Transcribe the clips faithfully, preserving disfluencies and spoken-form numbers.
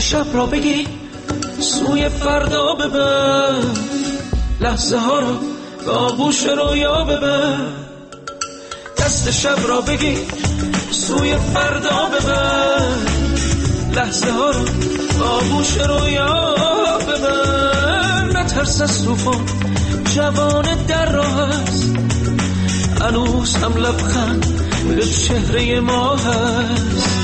شب را بگی سوی فردا ببر، لحظه ها رو به آغوش رویا ببر. دست شب را بگی سوی فردا ببر، لحظه ها رو به آغوش رویا ببر. نترس از طوفان، جوان در راه است، هنوز هم لبخند به چهره ما هست.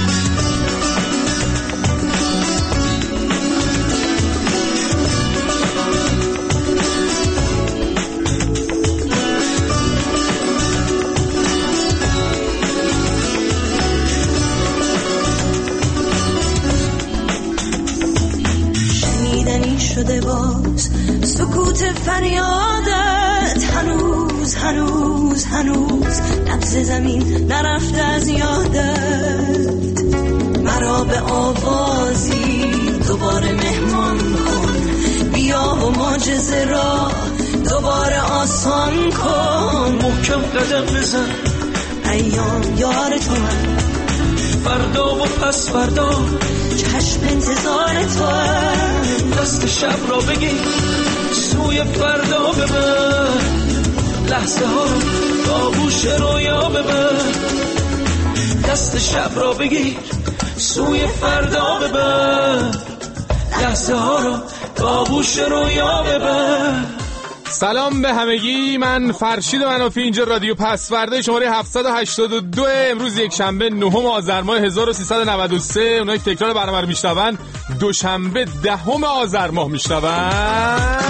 شنیدنی شده باز سکوت فریادت، هنوز هنوز هنوز نبض زمین نرفته از یادت. مرا به آوازی دوباره مهمان کن، بیا و معجزه را دوباره آسان کن. محکم قدم بزن، ایام یار تو هم، فردا و پس فردا چشم انتظار تو هم. دست شب را بگی سوی فردا ببر، لحظه ها رو به آغوش رویا ببر. دست شب را بگیر سوی فردا ببر، لحظه ها رو به آغوش رویا ببر. سلام به همگی، من فرشید منافی، اینجا رادیو پسورده شماره هفتصد و هشتاد و دو. امروز یک شنبه نهم آذر ماه هزار و سیصد و نود و سه. اونایی که تکرار برنامه رو میشنون دوشنبه دهم آذر ماه میشنون.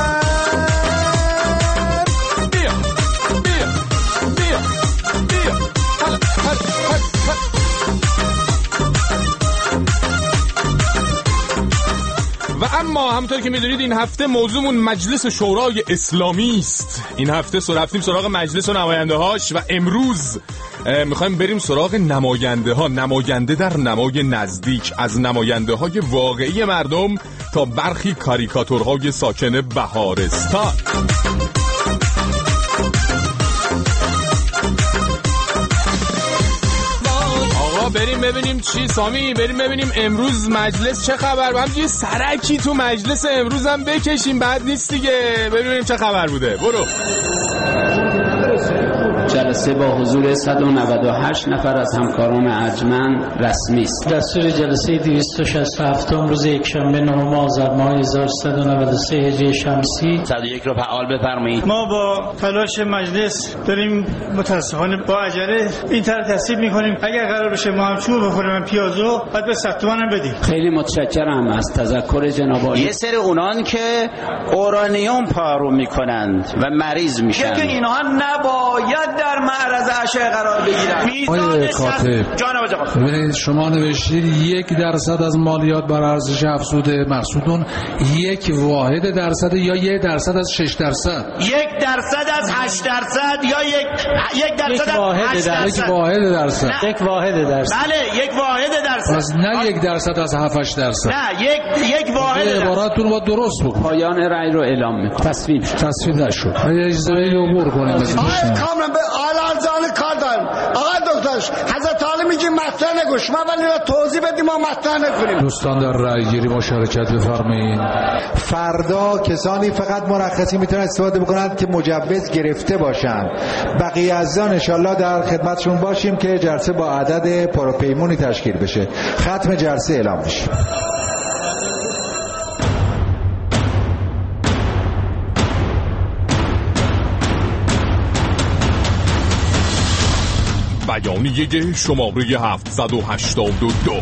و اما همونطور که میدونید این هفته موضوعمون مجلس شورای اسلامی است. این هفته سر رفتیم سراغ مجلس و نماینده هاش و امروز میخوایم بریم سراغ نماینده ها، نماینده در نمای نزدیک، از نماینده های واقعی مردم تا برخی کاریکاتورهای ساکن بهارستان. بریم ببینیم چی سامی، بریم ببینیم امروز مجلس چه خبر. با هم یه سرکی تو مجلس امروز هم بکشیم، بعد نیست دیگه. ببینیم چه خبر بوده. برو. جلسه با حضور صد و نود و هشت نفر از همکاران ارجمند رسمی است. دستور جلسه دویست و شصت و هفت روز یکشنبه نهم آذر ماه هزار و سیصد و نود و سه هجری شمسی صد و یک رو فعال بفرمایید. ما با تلاش مجلس داریم متاسفانه با عجله این طرح تصویب می‌کنیم. اگر قرار بشه ما هم چوب بخوریم پیازو، بعد به ستوانم بدیم. خیلی متشکرم از تذکر جناب عالی. یه سری اونان که اورانیوم پارو میکنند و مریض میشن، که اینها نباید در معرض اشعه قرار بگیرن. آقای کاتب، جانب آقا، ببینید شما نوشتید یک درصد از مالیات بر ارزش افزوده، مقصودون یک واحد درصد یا یک درصد از شش درصد؟ یک درصد از هشت درصد یا یک یک درصد از هشت درصد؟ یک واحد درصد. یک واحد درصد. بله، یک واحد درصد. پس نه یک درصد از هفت درصد. نه، یک یک واحد درصد. عبارتتون رو درست بکن. پایان رأی رو اعلام می‌کنم. تصویب شد. تصویب نشد. آیا اجازه بدید عبور کنیم؟ آقای کامران به آل ارزان کار دارم. آقای دکتر حضرت عالی میگه مطرح نگوش، ما ولی را توضیح بدیم ما مطرح نکنیم. دوستان در رأی گیری مشارکت بفرمایید. فردا کسانی فقط مرخصی میتونن استفاده بکنند که مجوز گرفته باشند. بقیه عزیزان ان شاءالله در خدمتشون باشیم که جلسه با عدد پروپیمونی تشکیل بشه. ختم جلسه اعلام بشه. بیانیه شماره هفتصد و هشتاد و دو.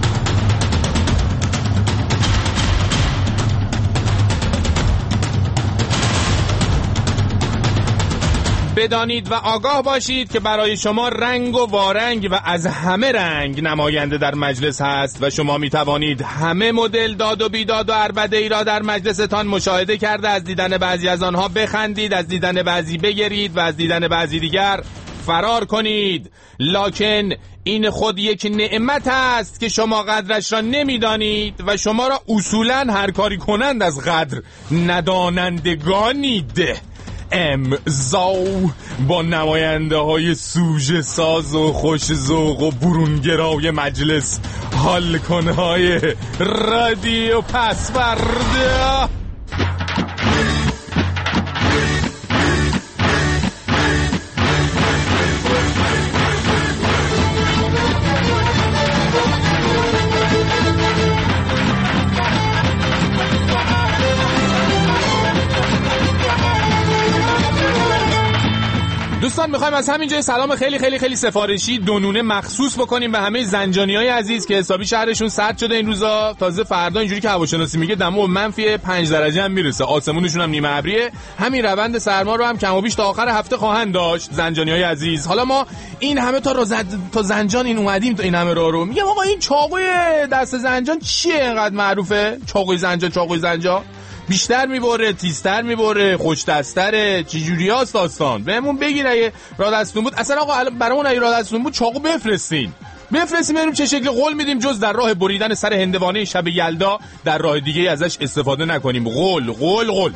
بدانید و آگاه باشید که برای شما رنگ و وارنگ و از همه رنگ نماینده در مجلس هست و شما می توانید همه مدل داد و بیداد و عربده ای را در مجلستان مشاهده کرده. از دیدن بعضی از آنها بخندید، از دیدن بعضی بگرید و از دیدن بعضی دیگر فرار کنید. لکن این خود یک نعمت است که شما قدرش را نمیدانید و شما را اصولاً هر کاری کنند از قدر ندانندگانید. امضا با نماینده های سوژه ساز و خوش ذوق و برونگرای مجلس بالکن‌های رادیو پسوردا. دوستان میخوایم از همینجا سلام خیلی خیلی خیلی سفارشی دونونه مخصوص بکنیم به همه زنجانیای عزیز که حسابی شهرشون سرد شده این روزا. تازه فردا اینجوری که هواشناسی میگه دمو منفی پنج درجه هم میرسه، آسمونشون هم نیمه ابریه. همین روند سرما رو هم کم و بیش تا آخر هفته خواهند داشت زنجانیای عزیز. حالا ما این همه تا زد... تا زنجان این اومدیم تا این همه راه رو میگم آقا این چاقوی دست زنجان چیه اینقدر معروفه؟ چاقوی زنجان چاقوی زنجان بیشتر میبره، تیزتر میبره، خوش دستره، چه جوریاست داستان؟ بهمون بگین اگه راه دستون بود. اصلا آقا برامون اگه راه دستون بود چاقو بفرستین. بفرستیم ببینیم چه شکلی. قول میدیم جز در راه بریدن سر هندوانه شب یلدا در راه دیگه ازش استفاده نکنیم. قول قول قول.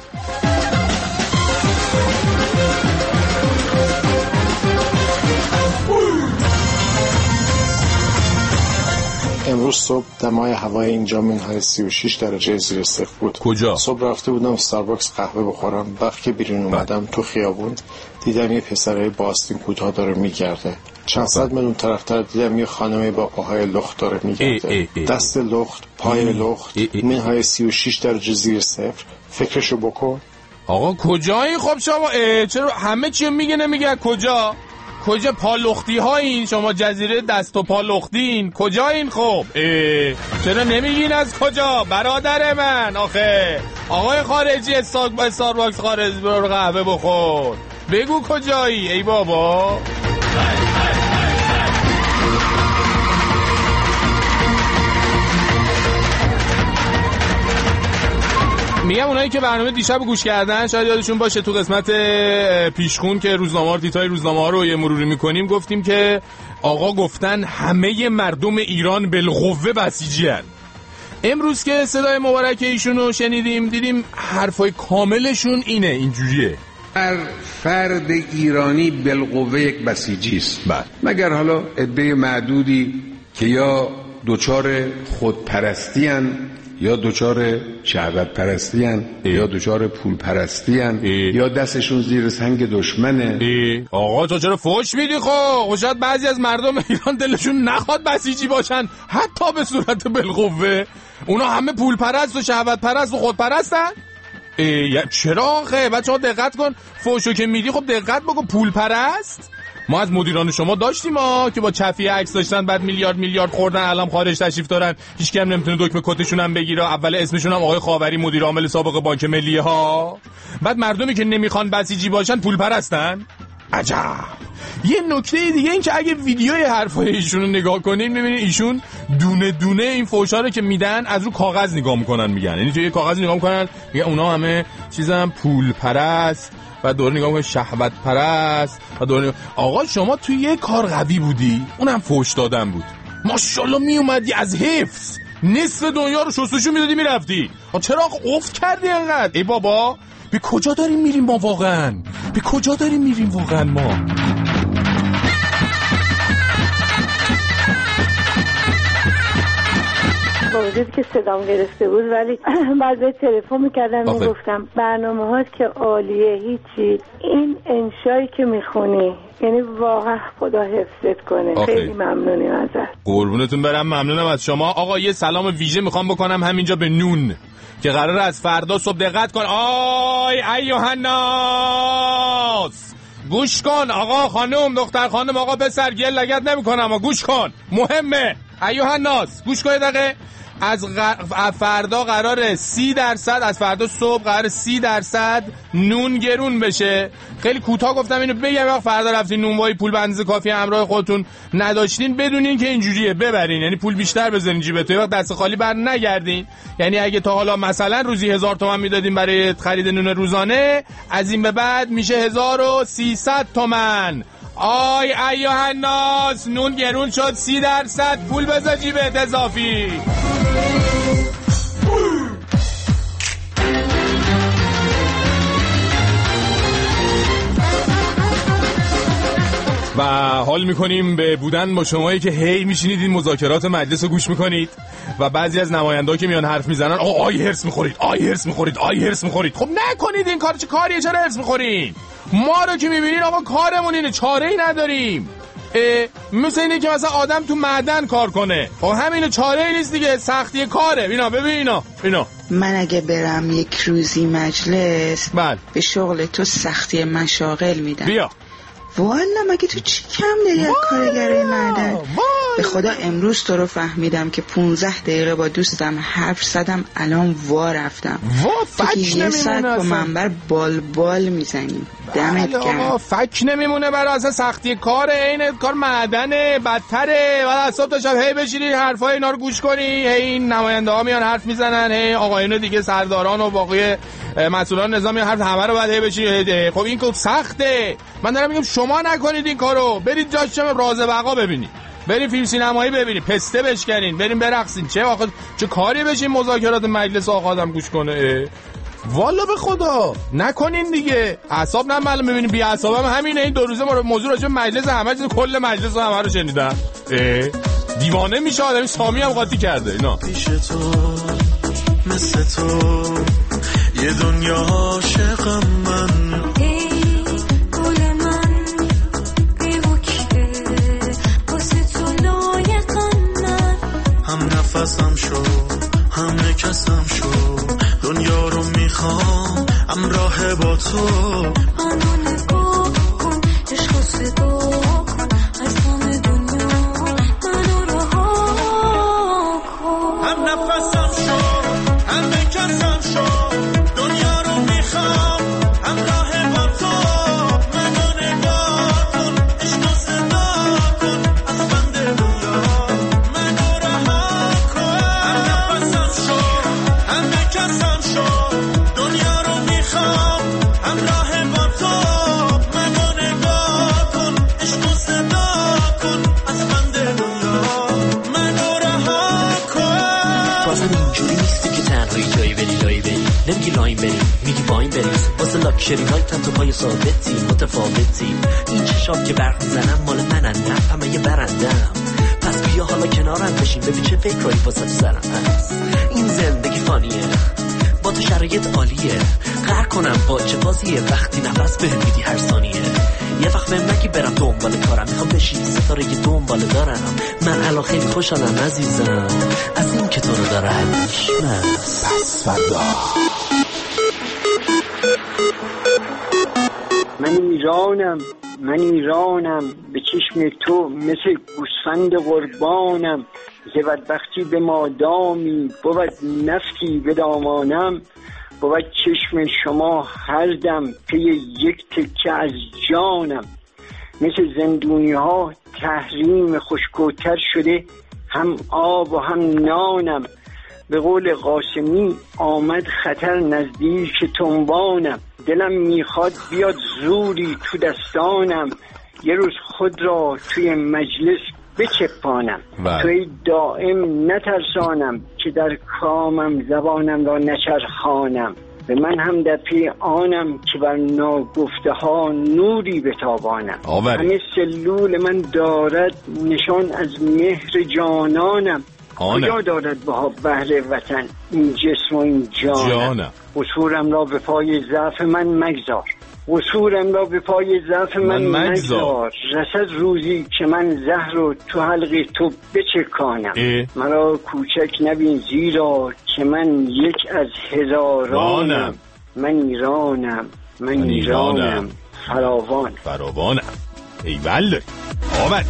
امروز صبح دمای هوای اینجا منهای سی و شش درجه زیر صفر بود. کجا؟ صبح رفته بودم استارباکس قهوه بخورم. وقتی که بیرون اومدم تو خیابون دیدم یه پسرای با آستین کوتاه داره میگرده. چند صد متر طرفتر دیدم یه خانمی با پاهای لخت داره میگرده. دست لخت، پای لخت، منهای سی و شش درجه زیر صفر. فکرشو بکن. آقا کجایی خب شما؟ چرا همه چی میگه نمیگه کجا؟ کجا پالختی ها این؟ شما جزیره دست و پالختین کجا این؟ خب چرا نمیگین از کجا برادر من؟ آخه آقای خارجی استارباکس خارج برو قهوه بخور، بگو کجایی ای بابا. میگم اونایی که برنامه دیشب گوش کردن شاید یادشون باشه تو قسمت پیشخون که روزنامه دیتای روزنامه رو یه مروری میکنیم گفتیم که آقا گفتن همه مردم ایران بالقوه بسیجی هن. امروز که صدای مبارک ایشون رو شنیدیم دیدیم حرفای کاملشون اینه، اینجوریه: هر فرد ایرانی بالقوه یک بسیجی است، مگر حالا عده معدودی که یا دوچار خودپرستی هن یا دوچار شهوت پرستی هن یا دوچار پول پرستی هن یا دستشون زیر سنگ دشمنه. ای. آقا تو چرا فوش میدی؟ خب شاید بعضی از مردم ایران دلشون نخواد بسیجی باشن حتی به صورت بالقوه. اونا همه پول پرست و شهوت پرست و خود پرستن. چرا آخه؟ بچه‌ها دقت کن، فوشو که میدی خب دقت بکن. پول پرست ما از مدیران شما داشتیم ها که با چفی عکس داشتن بعد میلیارد میلیارد خوردن، الان خارج تشریف دارن، هیچ کم نمیتونه دکمه کتشون هم بگیره. اول اسمشون هم آقای خاوری مدیر عامل سابق بانک ملیه ها. بعد مردمی که نمیخوان بسیجی باشن پول پرستن. عجب. یه نکته دیگه این که اگه ویدیوی حرفای ایشون رو نگاه کنین میبینین ایشون دونه دونه این فوشا رو که میدن از رو کاغذ نگاه میکنن میگن، یعنی توی کاغذ نگاه میکنن میگن اونا همه چیزام پول پرست و دور نگاه میکنن شهوت پرست و دور نگاه... آقا شما توی یه کار قوی بودی اونم فوش دادن بود، ماشاءالله میومدی از حفظ نصف دنیا رو شستشو میدادی میرفتی. چرا افت کردی انقدر؟ ای بابا به کجا داریم میریم ما واقعا؟ به کجا داریم میریم واقعا ما؟ با وجود که صدام گرفته بود ولی بعد به تلفن میکردم میگفتم برنامه هاست که عالیه، هیچی. این انشایی که میخونی یعنی واقعا خدا حفظت کنه. آخی. خیلی ممنونیم ازت. قربونتون برم، ممنونم از شما. آقا یه سلام ویژه میخوام بکنم همینجا به نون که قرار از فردا صبح دقت کن. آی ایوه الناس گوش کن، آقا خانم دختر خانم آقا پسر گل لگد نمی کنم اما گوش کن، مهمه. ایوه الناس گوش کن دقیقه. از غ... فردا قراره سی درصد از فردا صبح قراره سی درصد نون گرون بشه. خیلی کوتاه گفتم اینو بگم، وقت فردا رفتین نونوایی پول به اندازه کافی همراه خودتون نداشتین بدونین که اینجوریه ببرین، یعنی پول بیشتر بذارین جیبتون، وقت دست خالی بر نگردین. یعنی اگه تا حالا مثلا روزی هزار تومان میدادین برای خرید نون روزانه، از این به بعد میشه هزار و سیصد تومان. آی ایوه الناس نون گرون شد، سی درصد پول بذار جیبت اضافی. و حال میکنیم به بودن با شمایی که هی میشینید این مذاکرات مجلس رو گوش میکنید و بعضی از نماینده‌ها که میان حرف میزنن آقا آی هرس میخورید آی هرس میخورید آی هرس میخورید. خب نکنید این کار، چه کاریه؟ چرا هرس میخورین؟ ما رو که میبینین آقا کارمون اینه، چاره‌ای نداریم. مثل اینه که مثلا آدم تو معدن کار کنه، خب همینه، چاره‌ای نیست دیگه، سختی کاره. اینا ببین اینا اینا من اگه برم یک روزی مجلس بله به شغل تو سختی مشاغل میدم. بیا والا مگه تو چی کم داری از کارگرای معدن؟ به خدا امروز تو رو فهمیدم که پونزده دقیقه با دوستم حرف زدم، الان وا رفتم. وا فک یه ساعت با منبر بال بال میزنیم. دمت گرم. فک نمیمونه برای اصلا سختی کاره، این کار معدنه، بدتره. بعد از صبح تا شب هی بشینی حرفای اینا رو گوش کنی، هی این نماینده ها میان حرف میزنن، هی آقایون دیگه سرداران و باقی مسئولان نظامی حرف همه رو بعد هی بشینی. خب این کار سخته. من دارم میگم شما نکنید این کارو، برید جاش چه راز بقا ببینید، بریم فیلم سینمایی ببینید، پسته بشکنین، بریم برقصین. چه آخه چه کاری بشین مذاکرات مجلس آقا آدم گوش کنه؟ والا به خدا نکنین دیگه. اعصاب نه معلوم. ببینید بی اعصابم همینه. این دو روزه ما موضوع راجع به مجلس همه چیز، کل مجلس همه رو شنیدم. دیوانه میشه آدم. سامی هم قاطی کرده اینا. پیش تو مثل تو یه دنیا عاشقم من، هم نفسم شو هم نکسم شو، دنیا رو میخوام همراه با تو. منو نگاه کن، عشق و صدا کن، از همه دنیا منو رها کن. هم نفسم شو هم نکسم شو، دنیا رو میخوام همراه با تو. منو نگاه کن، عشق و صدا کن، از بند دنیا نمیگی لاین بریم، میگی باین بریم، واسه لاکشری هایتم تو پای ثابتی متفاوتی. این چشام که برق میزنم مال منن، نه همه یه برندم. پس بیا حالا کنارم بشین، ببین چه فکرایی واسه سرم هست. این زندگی فانیه، با تو شرایط عالیه، قهر کنم با چه بازیه وقتی نفس بهم میدی هر ثانیه. یه وقت بهم نگی برم دنبال کارم، میخوام بشین ستاره یه دنبال دارم. من الان خیلی خوشحالم عزیزم از این که تو رو دارم. پس فردا من ایرانم، من ایرانم، به چشم تو مثل گوسفند قربانم. ز بدبختی به مادامی بود نفسی به دامانم، بود چشم شما هر دم پی یک تکه از جانم. مثل زندونی ها تحریم خشکوتر شده، هم آب و هم نانم. به قول قاسمی آمد خطر نزدیک تنبانم. دلم میخواد بیاد زوری تو دستانم، یه روز خود را توی مجلس بچپانم. توی دائم نترسانم که در کامم زبانم را نچرخانم. به من هم در پی آنم که بر ناگفته ها نوری بتابانم. همه سلول من دارد نشان از مهر جانانم. کجا دارد بها بهر وطن این جسم و این جانم, جانم. قصورم را به پای ضعف من مگذار، قصورم را به پای ضعف من, من مگذار. رسد روزی که من زهر رو تو حلق تو بچکانم. مرا کوچک نبین زیرا که من یک از هزارانم. من ایرانم، من, من ایرانم, ایرانم. فراوان فراوانم. ای بله آمد.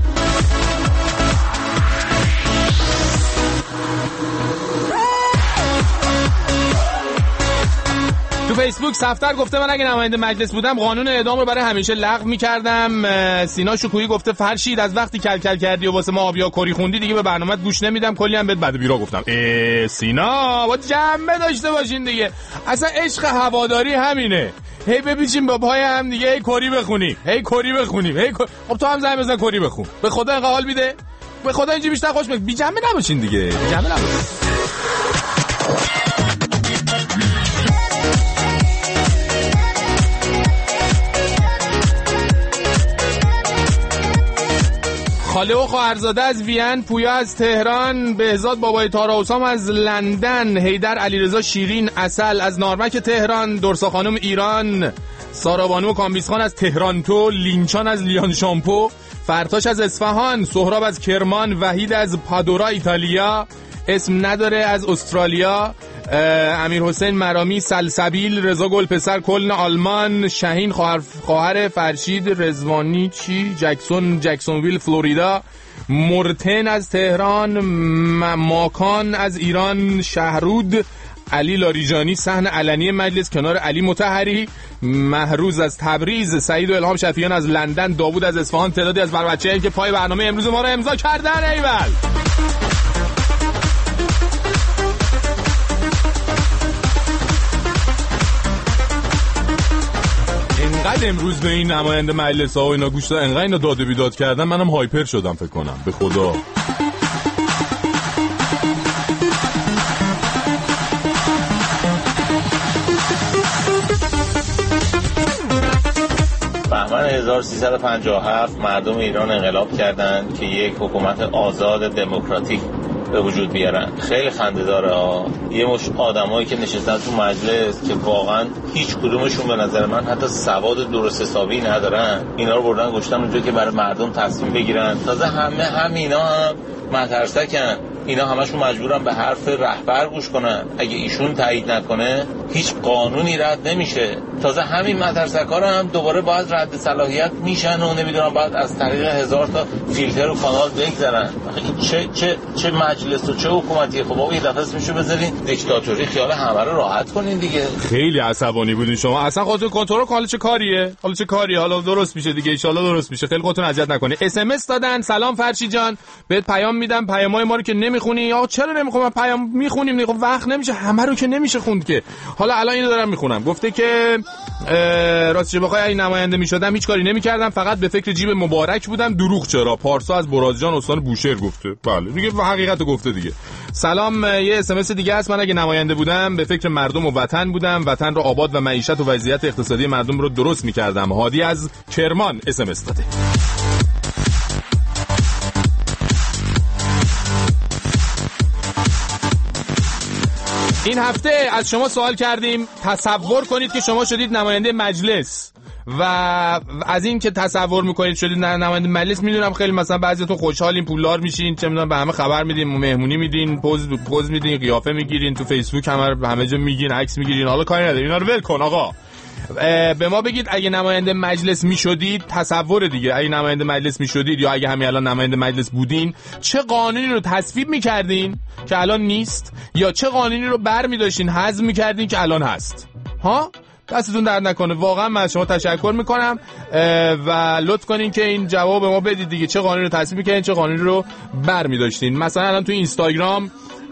تو فیسبوک صفتر گفته من اگه نماینده مجلس بودم قانون اعدام رو برای همیشه لغو می‌کردم. سینا شکویی گفته فرشید از وقتی کل کل کردی و واسه ما آبیا کری خوندی دیگه به برنامه‌ت گوش نمیدم، کلی هم بهت بد بیرا گفتم. ای سینا با جنبه داشته باشین دیگه، اصلا عشق هواداری همینه. هی بپیچیم با پای هم دیگه، هی کری بخونیم، هی کری بخونیم، هی کر... خب تو هم زنگ بزن کری بخون. به خدا اینقدر حال میده، به خدا اینجوری بیشتر خوش بگید. بی جنبه نباشین دیگه، بی جنبه نباشین. خاله و خواهرزاده از وین، پویا از تهران، بهزاد بابای تارا حسام از لندن، حیدر علیرضا شیرین عسل از نارمک تهران، درسا خانم ایران، سارا بانو کامبیسخان از تهرانتو، لینچان از لیان شامپو، فرتاش از اصفهان، سهراب از کرمان، وحید از پادورا ایتالیا، اسم نداره از استرالیا، امیر حسین مرامی سلسبیل، رضا گلپسر کلن آلمان، شاهین خواهر خواهر فرشید رضوانی چی جکسون جکسونویل فلوریدا، مرتن از تهران، ماکان از ایران، شهرود، علی لاریجانی صحن علنی مجلس کنار علی مطهری، مهروز از تبریز، سعید و الهام شفیعیان از لندن، داوود از اصفهان، تعدادی از بر بچه‌ای که پای برنامه امروز ما رو امضا کردن. ایول اینقدر امروز به این نماینده مجلس ها و اینا گوش دادن، اینقدر اینا داد و بیداد کردن، منم هایپر شدم فکر کنم به خدا. بهمن هزار و سیصد و پنجاه و هفت مردم ایران انقلاب کردند که یک حکومت آزاد دموکراتیک به وجود بیارن. خیلی خنده داره ها، یه مش آدمایی که نشستن تو مجلس که واقعا هیچ کدومشون به نظر من حتی سواد درست حسابی ندارن، اینا رو بردن گذاشتن اونجا که برای مردم تصمیم بگیرن. تازه همه همینا هم مترسکن، اینا همشون مجبورن به حرف رهبر گوش کنن، اگه ایشون تایید نکنه هیچ قانونی رد نمیشه. تازه همین مترسکا رو هم دوباره باید رد صلاحیت میشن و نمیدونم باید از طریق هزار تا فیلتر و کانال بگذرن. چه چه چه مجلس و چه حکومتی؟ خب بابا یه دفعه اسمشو بذارین دیکتاتوری، خیال همه رو راحت کنین دیگه. خیلی عصبانی بودین شما، اصلا خودتون کنترل کن. حالا چه کاریه؟ حالا چه کاری؟ حالا درست میشه دیگه، ان شاءالله درست میشه. خیلی خودتون اذیت نکنین. اس ام اس دادن، سلام فرشی جان، بهت پیام میدم، پیامای ما رو که نمیخونی. یا چرا نمیخونم؟ پیام میخونیم دیگه، وقت نمیشه، همه رو که نمیشه خوند که. حالا الان اینو دارم میخونم. گفته که راستش بخوای این نماینده میشدم هیچ کاری نمیکردم، فقط به فکر جیب مبارک بودم. دروغ چرا؟ پارسا از برازجان استان بوشهر گفته. بله دیگه حقیقتو گفته دیگه. سلام، یه اس ام اس دیگه است. من اگه نماینده بودم به فکر مردم و وطن بودم، وطن رو آباد و معیشت و وضعیت اقتصادی مردم رو درست میکردم. هادی از کرمان اس ام اس داده. این هفته از شما سوال کردیم تصور کنید که شما شدید نماینده مجلس، و از این که تصور میکنید شدید نماینده مجلس، میدونم خیلی مثلا بعضیتون خوشحالین، پولدار میشین، چه میدونم به همه خبر میدین، مهمونی میدین، پوز پوز میدین، قیافه میگیرین، تو فیسبوک همه همه جا میگین، عکس میگیرین. حالا کاری نداره، اینا رو ول کن آقا. به ما بگید اگه نماینده مجلس میشدید، تصور دیگه، اگه نماینده مجلس میشدید یا اگه همین الان نماینده مجلس بودین، چه قانونی رو تصویب میکردین که الان نیست، یا چه قانونی رو برمی‌داشتین حذف میکردین که الان هست؟ ها؟ دستتون درد نکنه، واقعا من از شما تشکر میکنم و لطف کنین که این جواب به ما بدید دیگه، چه قانونی رو تصویب میکردین، چه قانونی رو برمی‌داشتین. مثلا الان تو اینستاگرام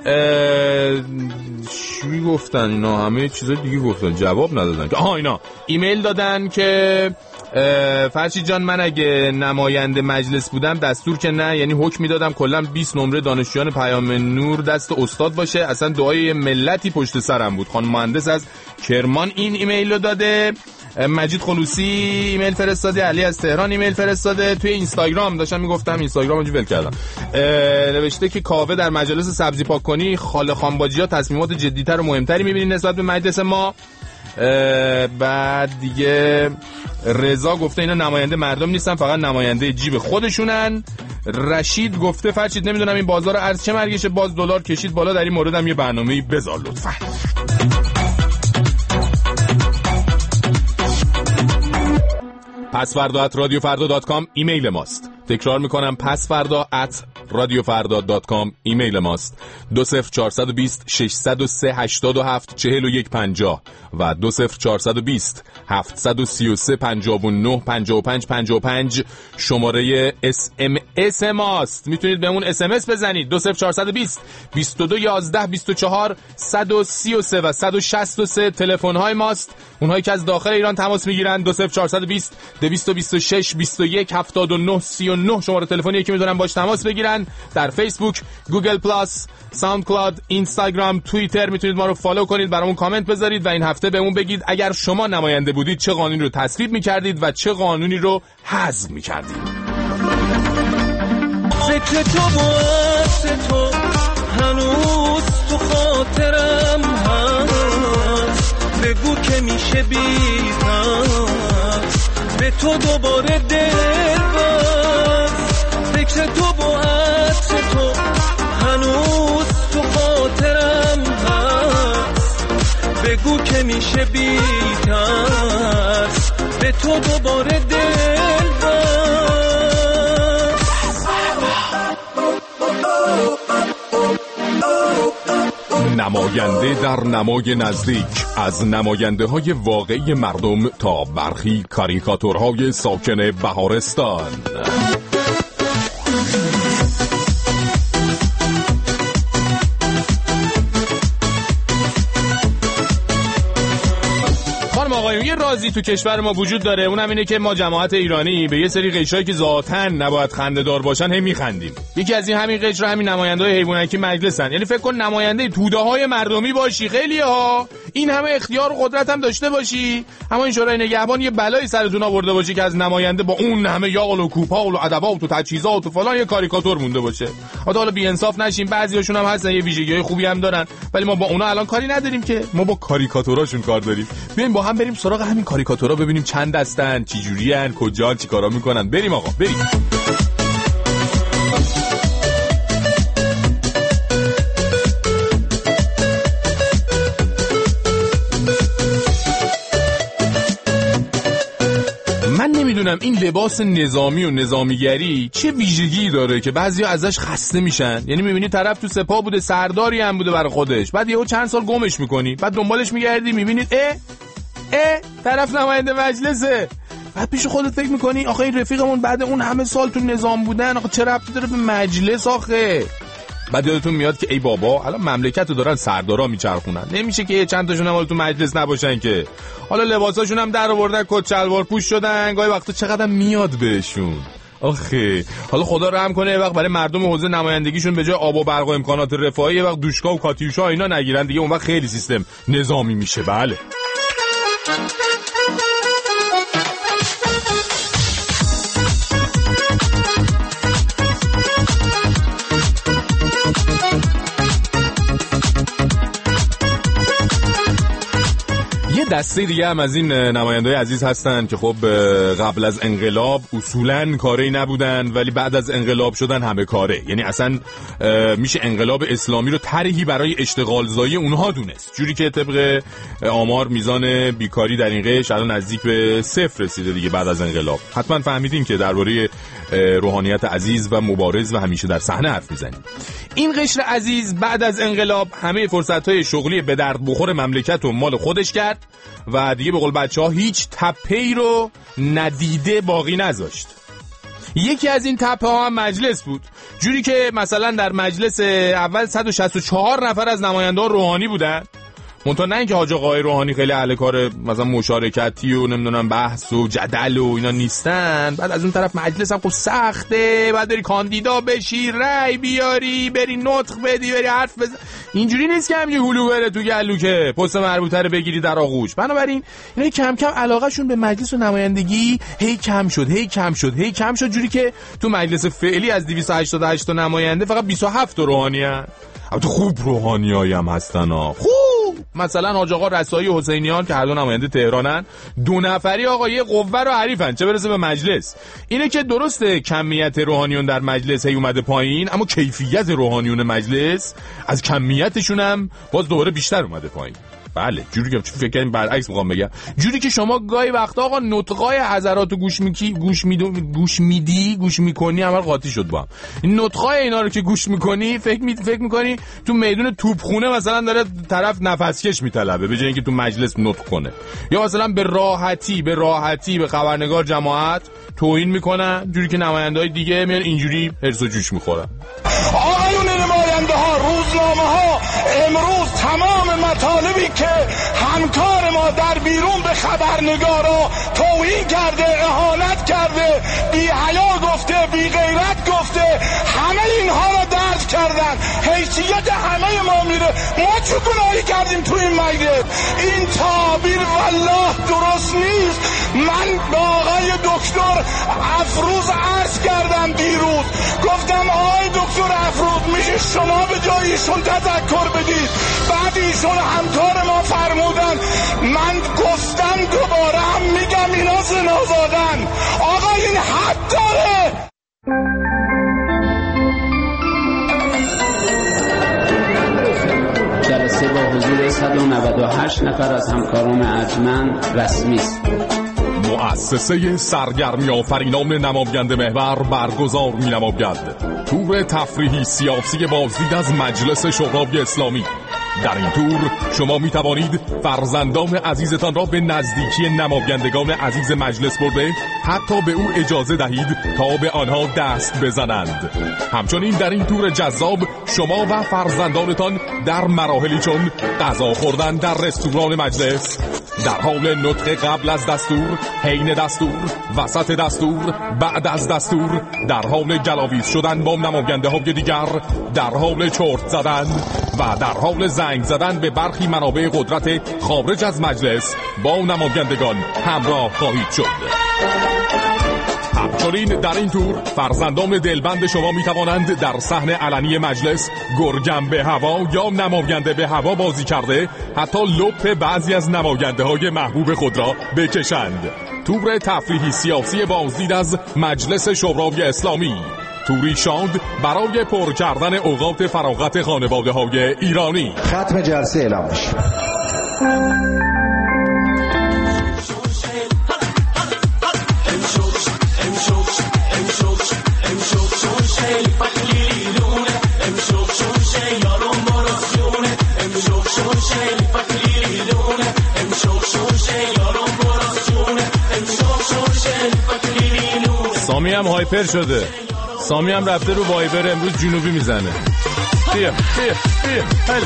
چی گفتن اینا؟ همه چیزای دیگه گفتن، جواب ندادن که آها اینا ایمیل دادن که فرشید جان من اگه نماینده مجلس بودم دستور که نه، یعنی حکم میدادم کلا بیست نمره دانشجویان پیام نور دست استاد باشه، اصلا دعای ملتی پشت سرم بود. خانم مهندس از کرمان این ایمیل رو داده، مجید خلوصی ایمیل فرستاده، علی از تهران ایمیل فرستاده. توی اینستاگرام داشتم میگفتم، اینستاگرامو جو ول کردم، نوشته که کاوه در مجلس سبزی پاک کنی خاله خانباجی‌ها تصمیمات جدی‌تر و مهمتری می‌بینی نسبت به مجلس ما. بعد دیگه رضا گفته اینا نماینده مردم نیستن، فقط نماینده جیب خودشونن. رشید گفته فرشید نمیدونم این بازار ارز چه مرگشه، باز دلار کشید بالا، در این موردم یه برنامه‌ای بذار لطفاً. پسفردا ات رادیو فردا دات کام ایمیل ماست. تکرار میکنم، پسفردا ات رادیو فردا دات کام ایمیل ماست. دو صفر چهارصد و بیست ششصد و سه هشتاد و هفت چهل و یک پنجاه و دو صفر چهارصد و بیست هفتصد و سی و سه پنجاه و نه پنجاه و پنج پنجاه و پنج شماره اس ام اس ماست. میتونید بهمون اس ام اس بزنید. دو صفر چهارصد و بیست بیست و دو یازده بیست و چهار صد و سی و سه و صد و شصت و سه تلفن های ماست. اونهایی که از داخل ایران تماس میگیرن دو صفر چهارصد و بیست دویست و بیست و شش بیست و یک هفتاد و نه سی و نه شماره تلفنی که میتونن باش تماس بگیرن. در فیسبوک، گوگل پلاس، ساوند کلاود، اینستاگرام، توییتر میتونید ما رو فالو کنید، برامون کامنت بذارید و این هفته بهمون بگید اگر شما نماینده بودید چه قانونی رو تصویب میکردید و چه قانونی رو حذف میکردید. فکر تو باعث تو هنوز تو خاطرم هست، بگو که میشه بی‌پس به تو دوباره دل بست. فکر تو باعث تو هنوز تو خاطرم هست، بگو که میشه بی‌ترس به تو دوباره دل بست. نماینده در نمای نزدیک، از نماینده های واقعی مردم تا برخی کاریکاتورهای ساکن بهارستان. آقایون یه رازی تو کشور ما وجود داره، اونم اینه که ما جماعت ایرانی به یه سری قشرایی که ذاتاً نباید خنده‌دار باشن هم میخندیم. یکی از این همین قشر همین نماینده‌های حیواناتی مجلسن. یعنی فکر کن نماینده توده‌های مردمی باشی، خیلی ها این همه اختیار و قدرت هم داشته باشی، اما این شورای نگهبان یه بلایی سرتون آورده باشه که از نماینده با اون همه یاغل و کوپال و ادوات و تجهیزات و فلان یه کاریکاتور مونده باشه. حالا بی انصاف نشیم، بعضیاشون هم هستن یه ویژگی‌های خوبی هم دارن، ولی ما با اونا الان کاری نداریم که، ما با کاریکاتوراشون کار داریم. بیایم با هم بریم سراغ همین کاریکاتورها، ببینیم چند دستن، چی جوریان، کجا، چیکارا میکنن. بریم آقا بریم. من نمیدونم این لباس نظامی و نظامیگری چه ویژگی داره که بعضیا ازش خسته میشن. یعنی میبینی طرف تو سپاه بوده، سرداری هم بوده برای خودش، بعد یهو چند سال گمش میکنی، بعد دنبالش میگردی میبینید اه اه طرف نماینده مجلسه. بعد پیش خودت فکر میکنی آخه این رفیقمون بعد اون همه سال تو نظام بودن آخه چه ربطی داره به مجلس آخه. بعد یادتون میاد که ای بابا الان مملکت رو دارن سردارا میچرخونن، نمیشه که چند تاشون هم تو مجلس نباشن که. حالا لباساشون هم در آوردن، کت شلوار پوش شدن، گاهی وقتا چقدر میاد بهشون. آخه حالا خدا رحم کنه یه وقت برای مردم حوزه نمایندگیشون به جای آب و برق و امکانات رفاهی یه وقت دوشکا و کاتیوشا اینا نگیرن دیگه، اون وقت خیلی سیستم نظامی میشه. بله دسته دیگه هم از این نماینده‌های عزیز هستن که خب قبل از انقلاب اصولاً کاری نبودن، ولی بعد از انقلاب شدن همه کاره. یعنی اصلا میشه انقلاب اسلامی رو طرحی برای اشتغالزایی اونها دونست، جوری که طبق آمار میزان بیکاری در این قشر الان نزدیک به صفر رسیده دیگه بعد از انقلاب. حتما فهمیدین که درباره روحانیت عزیز و مبارز و همیشه در صحنه حرف میزنیم. این قشر عزیز بعد از انقلاب همه فرصت‌های شغلی به درد بخور مملکت و مال خودش کرد و دیگه به قول بچه‌ها هیچ تپه‌ای رو ندیده باقی نذاشت. یکی از این تپه‌ها هم مجلس بود، جوری که مثلا در مجلس اول صد و شصت و چهار نفر از نماینده‌ها روحانی بودن، منتها نه اینکه حاج آقای روحانی خیلی اهل کار مثلا مشارکتی و نمیدونم بحث و جدل و اینا نیستن. بعد از اون طرف مجلس هم خب سخته، بعد بری کاندیدا بشی، رأی بیاری، بری نطق بدی، بری حرف بزن. اینجوری نیست که همینجوری هلو بره تو گلو که پست مربوطه رو بگیری در آغوش. بنابراین اینا کم کم علاقهشون به مجلس و نمایندگی هی کم شد هی کم شد هی کم شد جوری که تو مجلس فعلی از دویست و هشتاد و هشت تا نماینده فقط بیست و هفت تا روحانی هستن. البته خوب روحانیایی هم هستن ها، خوب. مثلا حاج آقا رسایی حسینیان که هر دو نماینده تهرانن، دو نفری آقا یه قوه رو حریفن، چه برسه به مجلس. اینه که درسته کمیت روحانیون در مجلس هی اومده پایین، اما کیفیت روحانیون مجلس از کمیتشون هم باز دوباره بیشتر اومده پایین. بله جوری که فکر کنیم برعکس میخوام بگم، جوری که شما گاهی وقتا آقا نطقای حضرات گوش میکی گوش میدو گوش میدی گوش میکنی عمل قاطی شد با هم. این نطقای اینا رو که گوش میکنی فکر می فکر میکنی تو میدون توپخونه مثلا داره طرف نفسکش میطلبه به جای اینکه تو مجلس نطق کنه، یا مثلا به راحتی به راحتی به خبرنگار جماعت توهین میکنن، جوری که نماینده‌های دیگه میان اینجوری هرس و جوش میخورن. آقایون نماینده ها، روزنامه ها امروز تمام مطالبی که همکار ما در بیرون به خبرنگارا توهین کرده، اهانت کرده، بی حیا گفته، بی غیرت گفته، همه اینها را درج کردن. حیثیت حیثیت همه ما میره. ما چه گناهی کردیم تو این مجلس؟ این تعبیر والله درست نیست. من به آقای دکتر افروز عرض کردم دیروز، گفتم آقای دکتر افروز میشه شما به جای ایشون تذکر بدید. بعد ایشون همکار ما فرمودن، من گفتم دوباره هم میگم اینا زنا زادن. آقا این حد داره. جلسه با حضور صد و نود و هشت نفر از همکاران ارجمند رسمی است. مؤسسه سرگرمی آفرینان نماینده محور برگزار می‌نماید تور تفریحی سیاسی بازدید از مجلس شورای اسلامی. در این تور شما می توانید فرزندان عزیزتان را به نزدیکی نمایندگان عزیز مجلس برده حتی به او اجازه دهید تا به آنها دست بزنند. همچنین در این تور جذاب شما و فرزندانتان در مراحلی چون غذا خوردن در رستوران مجلس، در حال نطق قبل از دستور، حین دستور، وسط دستور، بعد از دستور، در حال گلاویز شدن با نماینده های دیگر، در حال چرت زدن و در حال زنگ زدن به برخی منابع قدرت خارج از مجلس با نمایندگان همراه خواهید شد. همچنین در این تور فرزندان دلبند شما می توانند در صحن علنی مجلس گرگم به هوا یا نماینده به هوا بازی کرده حتی لپ بعضی از نماینده های محبوب خود را بکشند. تور تفریحی سیاسی بازدید از مجلس شورای اسلامی، توری شاد برای پر کردن اوقات فراغت خانواده های ایرانی. ختم جلسه اعلام میشه. سامی هم هایپر شده. سامی هم رفته رو وایبر امروز جنوبی میزنه. بیا بیا بیا هل.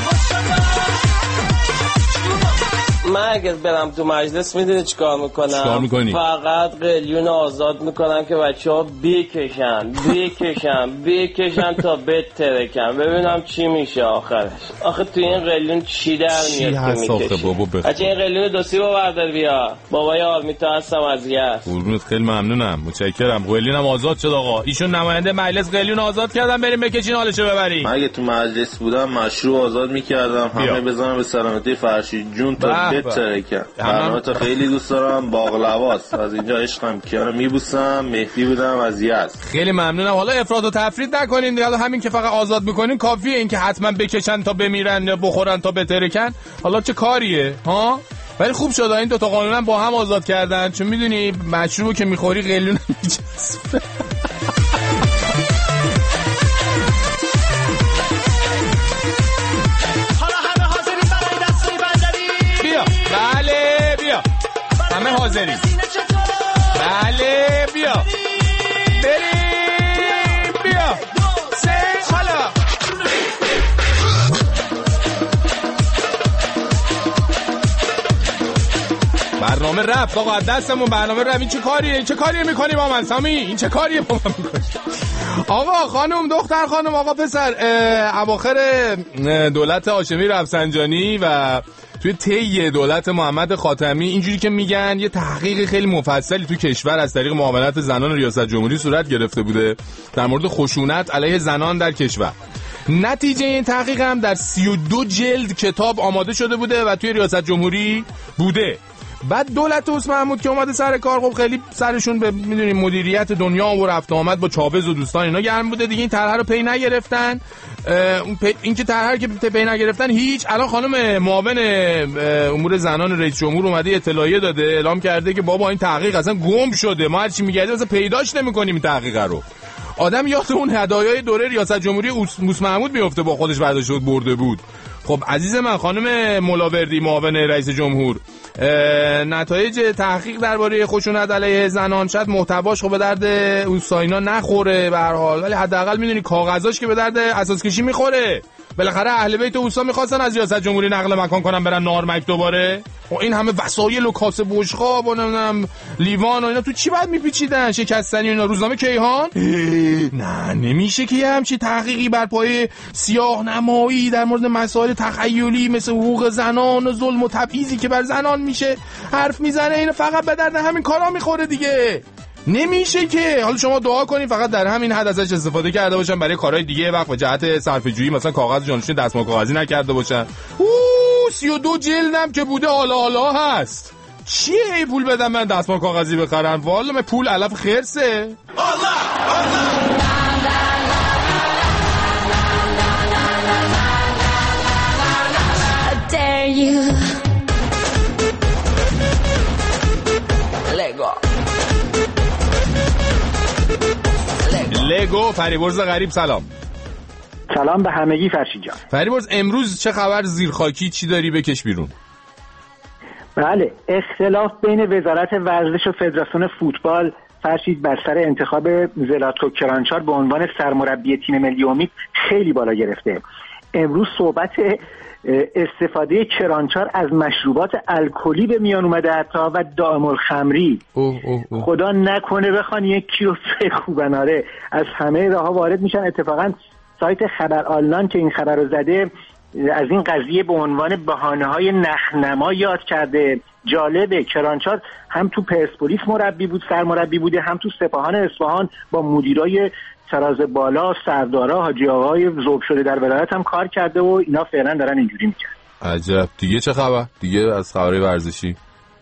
من اگه برم تو مجلس میدونی چیکار میکنم؟ چیکار میکنی؟ فقط قلیون آزاد میکنم که بچه ها بکشن بکشن بکشن تا بترکن ببینم چی میشه آخرش. آخه تو این قلیون چی در میاد که میکشی؟ بچه این قلیون دو سی با بردار بیا. بابای آرمیتا هستم از گرد. قربونت خیلی ممنونم متشکرم. قلیونم آزاد شد آقا. ایشون نماینده مجلس قلیون آزاد کردن بریم بکشین حالشو ببریم. من اگه تو مجلس بودم مشروع آزاد میکردم همه بزنم به سلامتی فرشید جون تا بترکن. برنامه تا خیلی دوست دارم. باقلواست از اینجا عشقم کیانو میبوسم. مهدی بودم از یزد. خیلی ممنونم. حالا افراط و تفرید نکنین دیگه. همین که فقط آزاد میکنین کافیه. این که حتما بکشن تا بمیرن یا بخورن تا بترکن حالا چه کاریه ها؟ ولی خوب شد این دو تا قانونم با هم آزاد کردن چون میدونی مشروبو که میخوری قلیون میچسبه. بله بیا همه حاضریم. بله بیا بریم بیا سه حالا برنامه رفت آقا دستمون برنامه رفت. این چه کاریه؟ این چه کاریه میکنی با من سامی؟ این چه کاریه با من میکنی؟ آقا خانم دختر خانم آقا پسر اواخر دولت هاشمی رفسنجانی و توی طی دولت محمد خاتمی اینجوری که میگن یه تحقیق خیلی مفصلی تو کشور از طریق معاونت زنان ریاست جمهوری صورت گرفته بوده در مورد خشونت علیه زنان در کشور. نتیجه این تحقیق هم در سی و دو جلد کتاب آماده شده بوده و توی ریاست جمهوری بوده. بعد دولت اوس محمود که اومده سر کار خب خیلی سرشون به میدونیم مدیریت دنیا و رفت آمد با چاوز و دوستان اینا گرم بوده دیگه. این طرح رو پی نگرفتن. این که طرح که پی نگرفتن هیچ. الان خانم معاون امور زنان رئیس جمهور اومده اطلاعیه داده اعلام کرده که بابا این تحقیق اصلا گم شده. ما هر چی میگردیم اصلا پیداش نمی‌کنیم این تحقیق رو. آدم یاد اون هدایای دوره ریاست جمهوری اوس محمود میفته با خودش برداشته بود برده بود. خب عزیز من خانم ملاوردی معاون رئیس جمهور، نتایج تحقیق درباره خشونت علیه زنان شاید محتواش خب به درد اوساینا نخوره به هر حال، ولی حداقل میدونی کاغذاش که به درد اساس کشی میخوره. بالاخره اهل بیت اوسا میخواستن از ریاست جمهوری نقل مکان کنن برن نارمک دوباره. و این همه وسایل و کاسه بشقاب و نمیدونم لیوان و اینا تو چی بعد میپیچیدن؟ شکستنی اینا. روزنامه کیهان؟ نه نمیشه که همچی تحقیقی بر پایه سیاه نمایی در مورد مسائل تخیلی مثل حقوق زنان و ظلم و تبعیضی که بر زنان میشه حرف میزنه. این فقط به درد همین کارا میخوره دیگه. نمیشه که. حالا شما دعا کنین فقط در همین حد ازش استفاده کرده باشن برای کارهای دیگه، وقت به جهت صرفه‌جویی مثلا کاغذ جانشین دستمال کاغذی نکرده باشن. اوه سی و دو جلدم که بوده حالا حالا هست. چیه ای پول بدم من دستمال کاغذی بخرن؟ والا من پول علف خرسه. لگو فریبرز غریب سلام. سلام به همگی فرشید جان. فریبرز امروز چه خبر زیرخاکی، چی داری بکش بیرون؟ بله اختلاف بین وزارت ورزش و فدراسیون فوتبال فرشید بر سر انتخاب زلاتکو کرانچار به عنوان سرمربی تیم ملی امید خیلی بالا گرفته. امروز صحبت استفاده کرانچار از مشروبات الکلی به میان اومده حتی و دائم الخمری. اوه اوه اوه. خدا نکنه بخوان یک کیوسک خوبناره از همه راه‌ها وارد میشن. اتفاقا سایت خبر آنلاین که این خبر رو زده از این قضیه به عنوان بهانه‌های نخنما یاد کرده. جالبه کرانچار هم تو پرسپولیس مربی بود، سرمربی بوده، هم تو سپاهان اصفهان با مدیرای تراز بالا، سردارا، حاجی آقای ذوب شده در ولایت هم کار کرده و اینا فعلا دارن اینجوری میکنن. عجب. دیگه چه خبر؟ دیگه از خبرهای ورزشی؟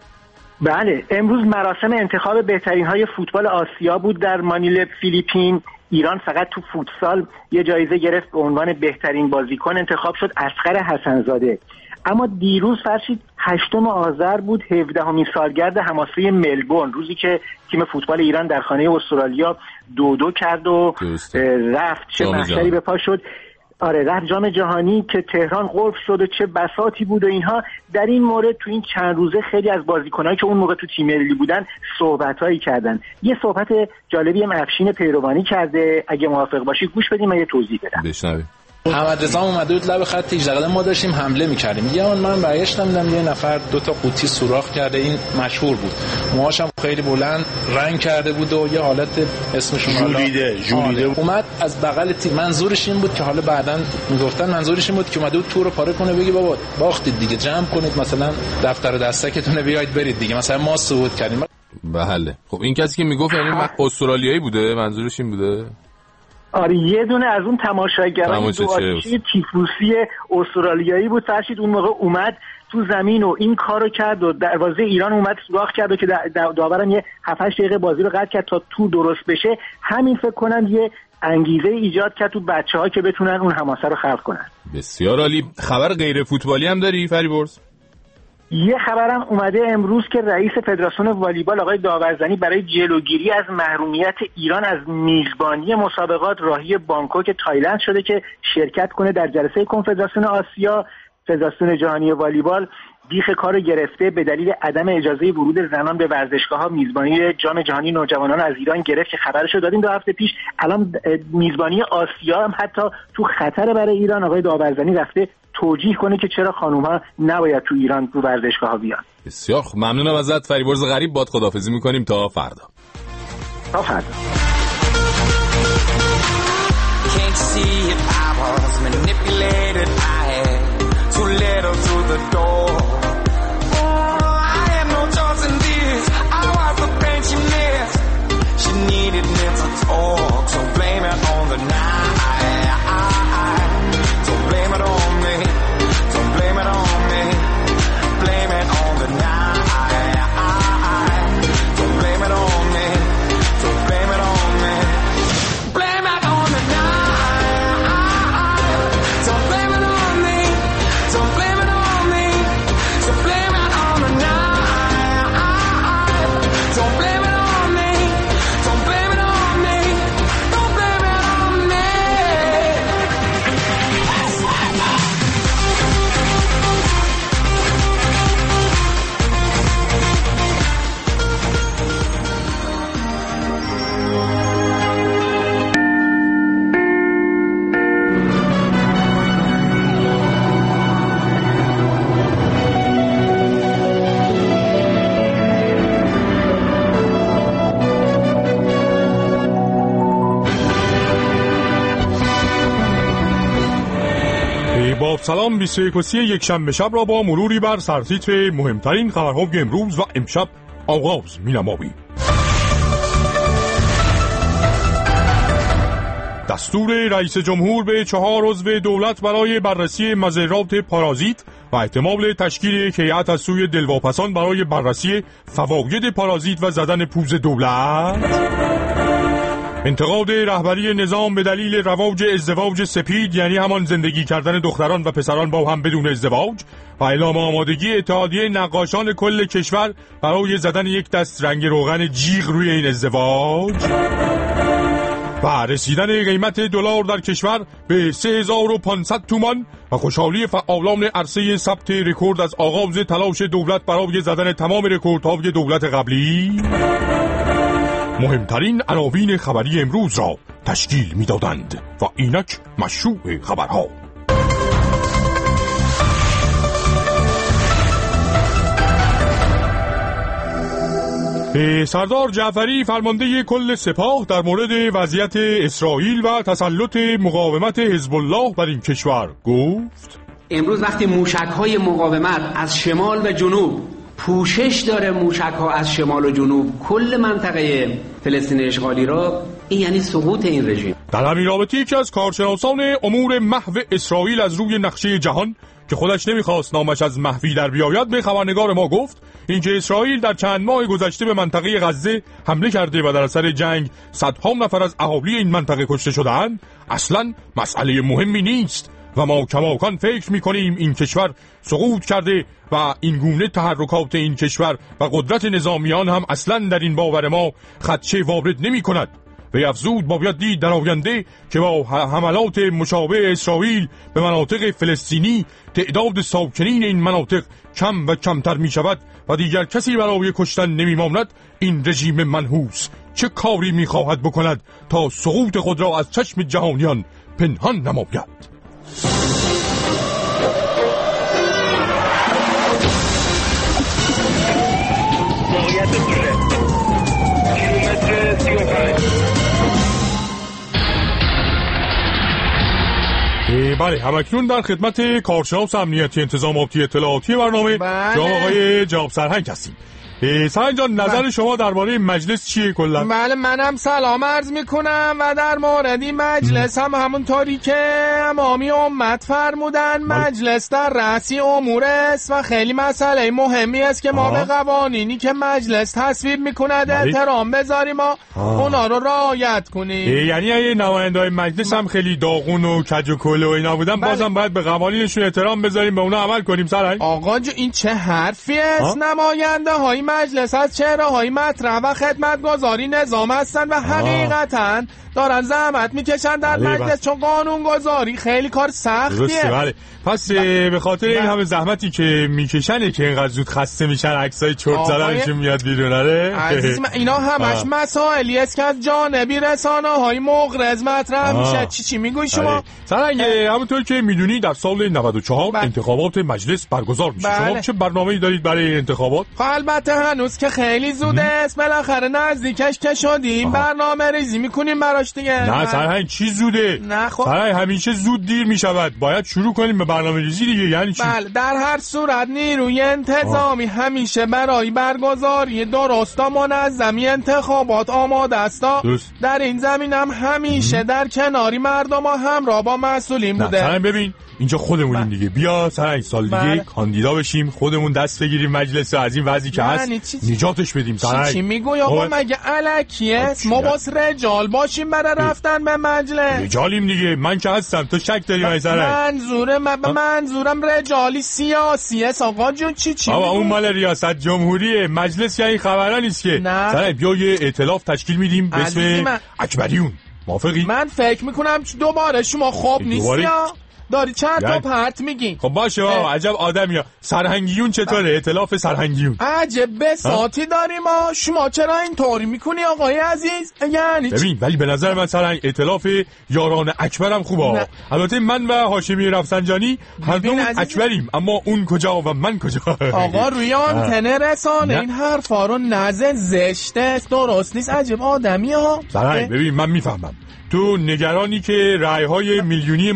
بله امروز مراسم انتخاب بهترین های فوتبال آسیا بود در مانیله فیلیپین. ایران فقط تو فوتسال یه جایزه گرفت، به عنوان بهترین بازیکن انتخاب شد اصغر حسنزاده. اما دیروز فرشید هشتم آذر بود، هفدهمین سالگرد حماسه ملبورن، روزی که تیم فوتبال ایران در خانه استرالیا دو دو کرد و رفت. چه محشری به پا شد. آره رفت جام جهانی که تهران قلف شد و چه بساطی بود و اینها. در این مورد تو این چند روزه خیلی از بازیکنایی که اون موقع تو تیم ملی بودن صحبتایی کردن. یه صحبت جالبی هم افشین پیروانی کرده، اگه موافق باشی گوش بدیم من یه توضیح بدم. بشنویم. محمد رضا اومده بود لب خط هجده قدم، ما داشتیم حمله می‌کردیم. یه اون من برگشتم دیدم یه نفر دو تا قوطی سوراخ کرده، این مشهور بود. موهاش هم خیلی بلند رنگ کرده بود و یه حالت اسمشون جولیده جولیده اومد از بغل تیم. منظورش این بود که حالا بعداً میگفتن منظورش این بود که اومده بود تور رو پاره کنه، بگی بابا باختید دیگه، جمع کنید مثلا دفتر و دستکتون رو بیاید برید دیگه، مثلا ما صعود کردیم. بله خب این کسی که میگفت یعنی استرالیایی بوده، منظورش این بوده؟ آره یه دونه از اون تماشاگران دو آتیشی تیفوسی استرالیایی بود فرشید. اون موقع اومد تو زمین و این کارو کرد و دروازه ایران اومد سوراخ کرد و که داورم یه هفت هشت دقیقه بازی رو قطع کرد تا تو درست بشه. همین فکر کنم یه انگیزه ایجاد کرد تو بچه‌ها که بتونن اون حماسه رو خلق کنن. بسیار عالی. خبر غیر فوتبالی هم داری فریبرز؟ یه خبرم اومده امروز که رئیس فدراسیون والیبال آقای داورزنی برای جلوگیری از محرومیت ایران از میزبانی مسابقات راهی بانکوک تایلند شده که شرکت کنه در جلسه کنفدراسیون آسیا. فدراسیون جهانی والیبال بیخ کارو گرفته، به دلیل عدم اجازه ورود زنان به ورزشگاه‌ها میزبانی جام جهانی نوجوانان از ایران گرفت که خبرشو دادیم دو هفته پیش. الان میزبانی آسیا هم حتی تو خطر برای ایران. آقای داورزنی رفته توجیه کنه که چرا خانوم‌ها نباید تو ایران تو ورزشگاه‌ها بیان. بسیار خوب. ممنونم ازت فریبرز غریب. باد خداحافظی می‌کنیم تا فردا. تا فردا. با سلام بیست و یک یک شنبه شب را با مروری بر سرتیتر مهمترین خبرهای امروز و امشب آغاز می‌نماییم. دستور رئیس جمهور به چهار عضو دولت برای بررسی مضرات پارازیت و احتمال تشکیل یک هیئت از سوی دلواپسان برای بررسی فواید پارازیت و زدن پوز دولت. انتقاد رهبری نظام به دلیل رواج ازدواج سپید، یعنی همان زندگی کردن دختران و پسران با هم بدون ازدواج، و اعلام آمادگی اتحادیه نقاشان کل کشور برای زدن یک دست رنگ روغن جیغ روی این ازدواج. و رسیدن قیمت دلار در کشور به سه هزار و پانصد تومان و خوشحالی فعالان عرصه ثبت رکورد از آغاز تلاش دولت برای زدن تمام رکوردهای دولت قبلی. مهمترین عناوین خبری امروز را تشکیل می‌دادند و اینک مشروع خبرها. سردار جعفری فرمانده کل سپاه در مورد وضعیت اسرائیل و تسلط مقاومت حزب الله بر این کشور گفت: امروز وقتی موشک‌های مقاومت از شمال و جنوب پوشش داره، موشک‌ها از شمال و جنوب کل منطقه فلسطین اشغالی را، این یعنی سقوط این رژیم. در همین رابطه یکی از کارشناسان امور محو اسرائیل از روی نقشه جهان که خودش نمیخواست نامش از محوی در بیاید به خبرنگار ما گفت اینکه اسرائیل در چند ماه گذشته به منطقه غزه حمله کرده و در اثر جنگ صدها نفر از اهالی این منطقه کشته شده‌اند اصلاً مسئله مهمی نیست و ما کماکان فکر می‌کنیم این کشور سقوط کرده و این گونه تحرکات این کشور و قدرت نظامیان هم اصلاً در این باور ما خدشه وارد نمی‌کند. و افزود باید دید در آینده که با حملات مشابه اسرائیل به مناطق فلسطینی تعداد ساکنین این مناطق کم و کمتر می شود و دیگر کسی برای کشتن نمی ماند. این رژیم منحوس چه کاری می خواهد بکند تا سقوط خود را از چشم جهانیان پنهان نماید؟ بله، همکنون در خدمت کارشناس امنیتی انتظاماتی اطلاعاتی برنامه جناب آقای جناب سرهنگ هستیم. سرهنگ جان، نظر شما درباره مجلس چیه کلا؟ بله، منم سلام عرض میکنم و در مورد مجلس هم همونطوری که امامی امت فرمودن مجلس در رأسی امور است و خیلی مسئله مهمی است که ما آه. به قوانینی که مجلس تصویب میکند احترام بذاریم و اونا رو رعایت کنیم. یعنی اگه نماینده‌های مجلس هم خیلی داغون و کج و کله و اینا بودن بله. بازم باید به قوانینشون احترام بذاریم، به اونا عمل کنیم. سرهنگ آقا جو این چه حرفی است؟ نماینده های مجلس از چهره‌های مطرح و خدمتگزاری نظام هستن و حقیقتاً دارن زحمت میکشن در مجلس، چون قانون گذاری خیلی کار سختیه. بله. پس به خاطر این همه زحمتی که میکشنه که اینقدر زود خسته میشن، عکسای چرت زدنشون میاد بیرون. آره عزیزم، اینا همش مسائلی است که از جانبی رسانه‌های مغرض مطرح میشه. چی چی میگوی شما؟ سرهنگ، همونطور که میدونی در سال نود و چهار بله. انتخابات مجلس برگزار میشه. بله. شما چه برنامه‌ای دارید برای انتخابات؟ خب البته هنوز که خیلی زوده است، بالاخره نزدیکش که شدیم برنامه ریزی میکنیم براش دیگه. نه سرهنگ، چی زوده؟ نه خب سرهنگ همیشه زود دیر میشود، باید شروع کنیم به برنامه ریزی دیگه. یعنی چی؟ بله، در هر صورت نیروی انتظامی آه. همیشه برای برگزاری درست و منظمی انتخابات آماده است. در این زمین هم همیشه ام. در کناری مردم و همراه با مسئولین بوده. سرهنگ ببین، اینجا خودمونیم دیگه، بیا سرهنگ سال دیگه بله. کاندیدا بشیم، خودمون دست بگیریم مجلس از این وضعی که هست نجاتش بدیم. سرهنگ چی, چی میگوی آقا؟ مگه الکیه؟ ما باز رجال باشیم برای رفتن به مجلس؟ رجالیم دیگه، من که هستم، تو شک داری من سرهنگ؟ منظورم م... منظورم رجالی سیاسی است آقا جون. چی چی آقا اون مال ریاست جمهوریه، مجلس یعنی خبرا نیست که. سرهنگ بیا یه ائتلاف تشکیل میدیم به اسم اکبریون، موافقی؟ من فکر میکنم دوباره شما خوب نیست یا داری چند تا پرت میگی. خب باشه بابا، عجب آدمی ها. سرهنگیون چطوره؟ ائتلاف سرهنگیون عجب بساطی داریم ما. شما چرا این طوری میکنی آقای عزیز؟ یعنی ببین، ولی به نظر من سرهنگ ائتلاف یاران اکبرم خوبه. البته من و هاشمی رفسنجانی هر دومون اکبریم، اما اون کجا و من کجا؟ آقا روی آنتن رسانه این حرفا رو نزن، زشته، درست نیست. عجب آدمی ها. سرهنگ ببین، من میفهمم تو نگرانی که رأی‌های میلیونی ما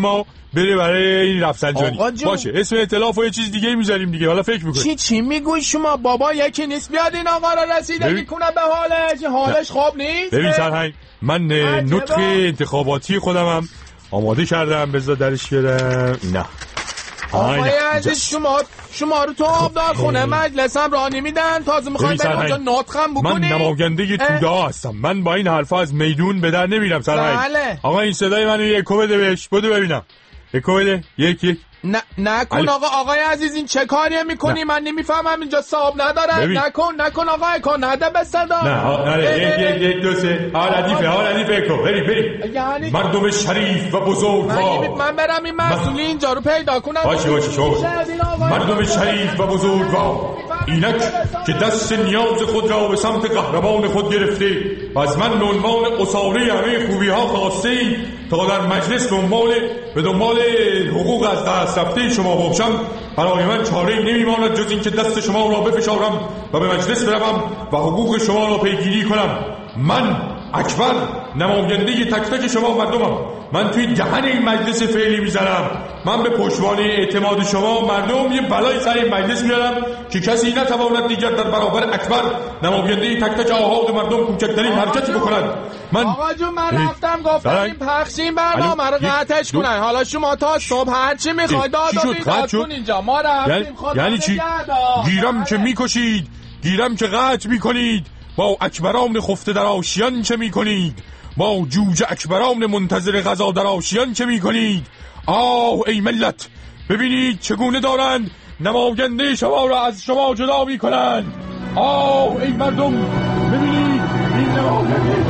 بره برای این رفسنجانی. باشه اسم ائتلاف و یه چیز دیگه میذاریم دیگه. حالا فکر میکنی چی چی میگوی شما؟ بابا یکی نیست بیاد این آقا را رسیدگی کنه به حالش. حالش خوب نیست. ببین سرهنگ من نطق انتخاباتی خودمم آماده کردم، بذار درش بیارم. نه آقای عزیز شما شما رو تو آبدار خونه مجلسم راه نمیدن، تازه میخواین برای اونجا نطقم بکنی؟ من نماینده توده هستم، من با این حرفا از میدون به در نمیرم سرهنگ. بله. آقا این صدای منو یکو بده بهش، بده ببینم یکو بده. یک یک نه نکن آقا. آقای عزیز این چه کاریه میکنی؟ من نمیفهمم اینجا صاحب نداره. نکن نکن آقا اکن نده به صدا. نه نه یک یک یک دو سه ها ردیفه ها ردیفه اکو بری بری. یعنی مردم شریف و بزرگوار من برم این مسئولی اینجا رو پیدا کنم. باشه باشه شو مردم شریف و بزرگوار اینک که دست نیاز خود را به سمت قهرمان خود گرفته و از من به عنوان اساره همه خوبی ها خواسته ای تا در مجلس دنبال به دنبال حقوق از دست رفته شما باشم، برای من چاره‌ای نمیماند جز این که دست شما را بفشارم و به مجلس بروم و حقوق شما را پیگیری کنم. من اکبر نماینده تک تک شما مردمم. من توی دهن این مجلس فعلی میزنم. من به پشتوانه اعتماد شما مردم یه بلای سر این مجلس میارم که کسی نتواند دیگر در برابر اکبر نماینده تک تک آحاد مردم کوچکترین حرکتی بکند. من آقا جون من رفتم گفتم این پخشین برنامه رو قطعش کنن. حالا شما تا صبح هر چی میخواید داد و بیداد کن اینجا. ما رفتیم خدا یعنی چی؟ گیرم که میکشید، گیرم که قطع میکنید، با اکبران خفته در آشیان چه میکنید؟ با جوجه اکبران منتظر غذا در آشیان چه میکنید؟ آه ای ملت، ببینید چگونه دارند نماینده شما را از شما جدا میکنند. آه ای مردم، ببینید این نماینده.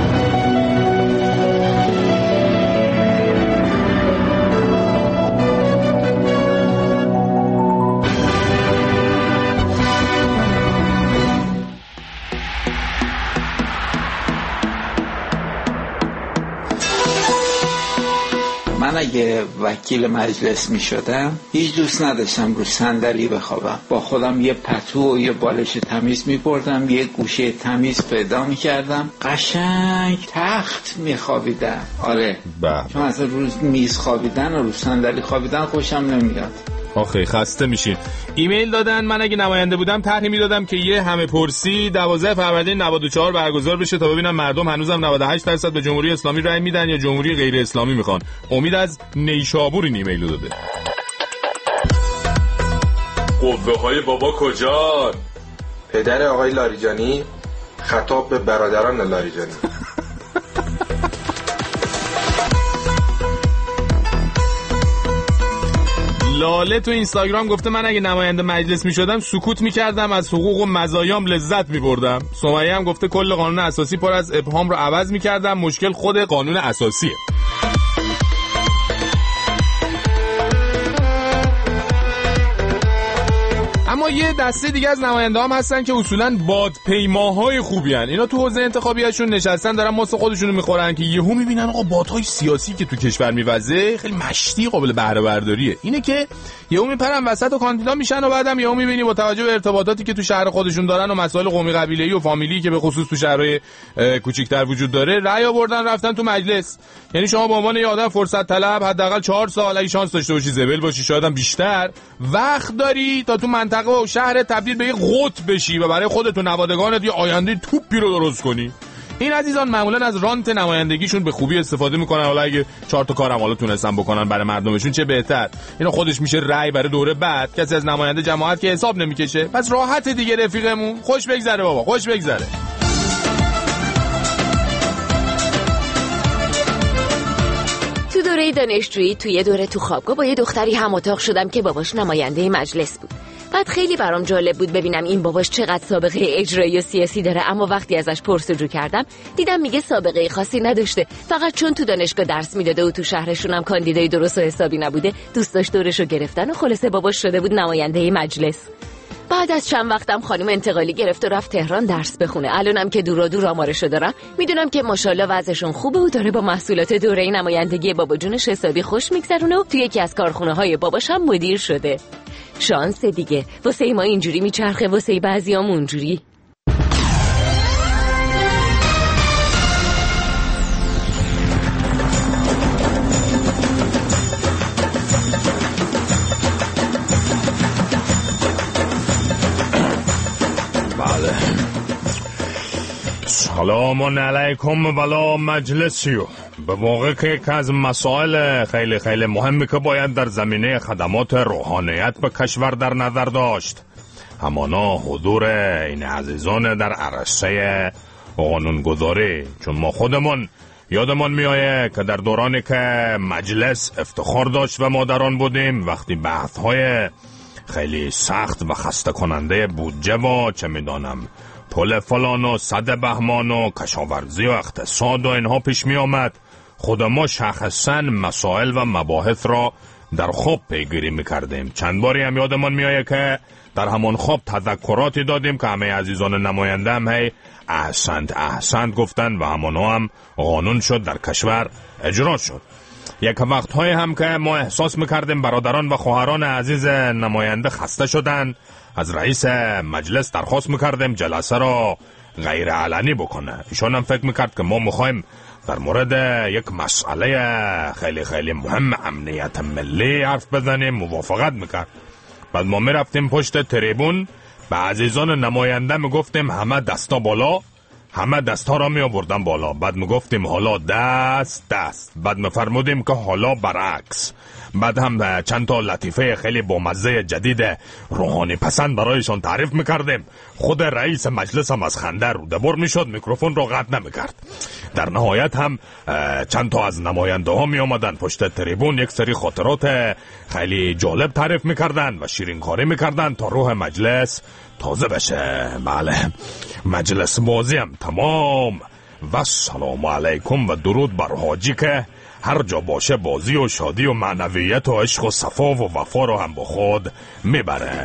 من اگه وکیل مجلس می شدم هیچ دوست نداشتم رو صندلی بخوابم. با خودم یه پتو و یه بالش تمیز می بردم، یه گوشه تمیز پیدا می کردم، قشنگ تخت می خوابیدم. آره چون از روز میز خوابیدن و رو صندلی خوابیدن خوشم نمیاد. آخه خسته میشین. ایمیل دادن من اگه نماینده بودم طرحی میدادم که یه همه پرسی دوازده فروردین نود و چهار برگزار بشه تا ببینم مردم هنوزم نود و هشت درصد به جمهوری اسلامی رای میدن یا جمهوری غیر اسلامی میخوان. امید از نیشابور این ایمیل داده. قوه های بابا کجا؟ پدر آقای لاریجانی خطاب به برادران لاریجانی. لاله تو اینستاگرام گفته من اگه نماینده مجلس میشدم سکوت میکردم، از حقوق و مزایام لذت میبردم. سمیه هم گفته کل قانون اساسی پر از ابهام رو عوض میکردم، مشکل خود قانون اساسیه. اما یه دسته دیگه از نماینده هم هستن که اصولاً بادپیماهای خوبی هن. اینا تو حوزه انتخابیشون نشستن دارن ماست خودشونو میخورن که یهو میبینن آقا بادهای سیاسی که تو کشور میوزه خیلی مشتی قابل بهره برداریه. اینه که یهو میپرن وسط و کاندیدا میشن و بعدم یهو میبینی با توجه به ارتباطاتی که تو شهر خودشون دارن و مسائل قومی قبیله‌ای و فامیلی که به خصوص تو شهرهای کوچیک‌تر وجود داره رأی آوردن رفتن تو مجلس. یعنی شما به عنوان یه آدم فرصت طلب حداقل چهار سال اگه شانس داشته باشی زبل باشی شاید هم بیشتر وقت داری تا تو منطقه و شهر تبدیل به یه قطب بشی و برای خودت و نوادگانت یه آینده توپی رو درست کنی. این عزیزان معمولا از رانت نمایندگیشون به خوبی استفاده میکنن. حالا اگه چهار تا کارم حالا تونستن بکنن برای مردمشون چه بهتر. اینا خودش میشه رأی برای دوره بعد. کسی از نماینده جماعت که حساب نمیکشه. پس راحت دیگه رفیقمون. خوش بگذره بابا، خوش بگذره. تو دوره دانشجویی توی دوره تو خوابگاه با یه دختری هم اتاق شدم که باباش نماینده مجلس بود. بعد خیلی برام جالب بود ببینم این باباش چقدر سابقه اجرایی و سیاسی داره، اما وقتی ازش پرسجو کردم دیدم میگه سابقه خاصی نداشته، فقط چون تو دانشگاه درس میداده و تو شهرشون هم کاندیدای درست و حسابی نبوده دوست داشت دورشو گرفتن و خلاصه باباش شده بود نماینده مجلس. بعد از چند وقتم خانم انتقالی گرفت و رفت تهران درس بخونه. الانم که دورا دور آمارشو دارم میدونم که ماشاءالله وضعشون خوبه و داره با محصولات دوره نمایندگی بابا جونش حسابی خوش میگذرونه و تو یکی از کارخونه‌های باباش هم مدیر شده. شانس دیگه، واسه ما اینجوری میچرخه، واسه بعضیام اونجوری. سلام علیکم ولا مجلسیو. به واقع که یک از مسائل خیلی خیلی مهمی که باید در زمینه خدمات روحانیت به کشور در نظر داشت همانا حضور این عزیزان در عرصه قانونگذاری، چون ما خودمون یادمان میآید که در دورانی که مجلس افتخار داشت و ما در آن بودیم، وقتی بحث‌های خیلی سخت و خسته کننده بودجه و چه میدانم پل فلان و صد بهمان و کشاورزی و اقتصاد و اینها پیش می آمد، خود ما شخصا مسائل و مباحث را در خواب پیگیری می کردیم. چند باری هم یادمان می آید که در همان خواب تذکراتی دادیم که همه عزیزان نماینده هم هی احسنت احسنت گفتن و همانها هم قانون شد، در کشور اجرا شد. یک وقتهای هم که ما احساس میکردیم برادران و خواهران عزیز نماینده خسته شدن، از رئیس مجلس درخواست میکردیم جلسه را غیر علنی بکنه. ایشان هم فکر میکرد که ما میخوایم در مورد یک مسئله خیلی خیلی مهم امنیت ملی حرف بزنیم، موافقت میکرد. بعد ما میرفتیم پشت تریبون به عزیزان نماینده میگفتیم همه دستا بالا، همه دست ها را می آوردن بالا. بعد می گفتیم حالا دست دست، بعد می فرمودیم که حالا برعکس. بعد هم چند تا لطیفه خیلی بامزه جدید روحانی پسند برایشان تعریف می کردیم. خود رئیس مجلس هم از خنده روده‌بر می شد، میکروفون را قطع نمی کرد. در نهایت هم چند تا از نماینده ها می آمدن پشت تریبون، یک سری خاطرات خیلی جالب تعریف می کردن و شیرینکاری می کردن تا روح مجلس تازه بشه. بله، مجلس بازی هم تمام و سلام علیکم و درود بر حاجی که هر جا باشه بازی و شادی و معنویت و عشق و صفا و وفا رو هم با خود میبره.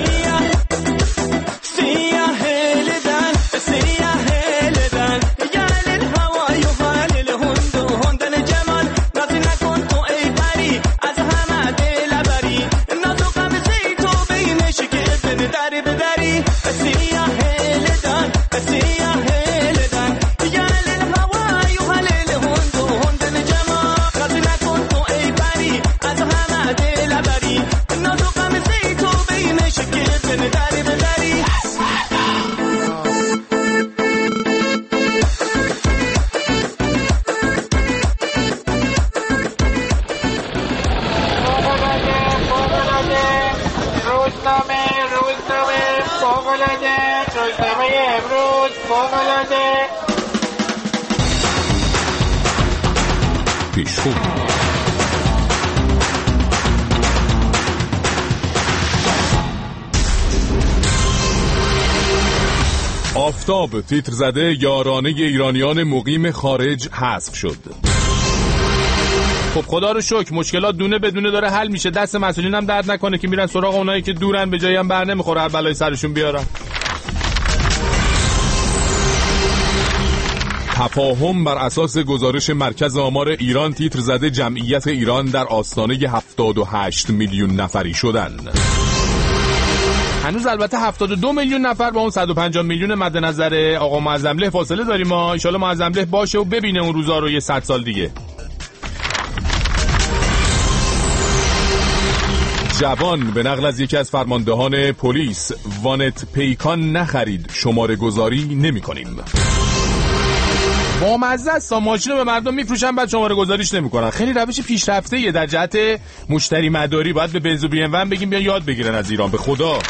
آفتاب تیتر زده یارانه ایرانیان مقیم خارج حذف شد. خب خدا رو شکر مشکلات دونه بدونه داره حل میشه، دست مسئولین هم درد نکنه که میرن سراغ اونایی که دورن، به جایی هم بر نمیخوره هر بلای سرشون بیارن. تفاهم بر اساس گزارش مرکز آمار ایران تیتر زده جمعیت ایران در آستانه هفتاد و هشت میلیون نفری شدن. هنوز البته هفتاد و دو میلیون نفر با اون صد و پنجاه میلیون مد نظر آقا معظمله فاصله داریم. ما ان شاءالله معظمله باشه و ببینه اون روزا رو یه صد سال دیگه. جوان به نقل از یکی از فرماندهان پلیس وانت پیکان نخرید، شماره گذاری نمی کنیم. با مزه است، ماشین رو به مردم میفروشن بعد شماره گذاریش نمیکنن. خیلی روش پیشرفته یه در جهت مشتری مداری. باید به بنز و بی ام و بگیم بیا یاد بگیرن از ایران، به خدا.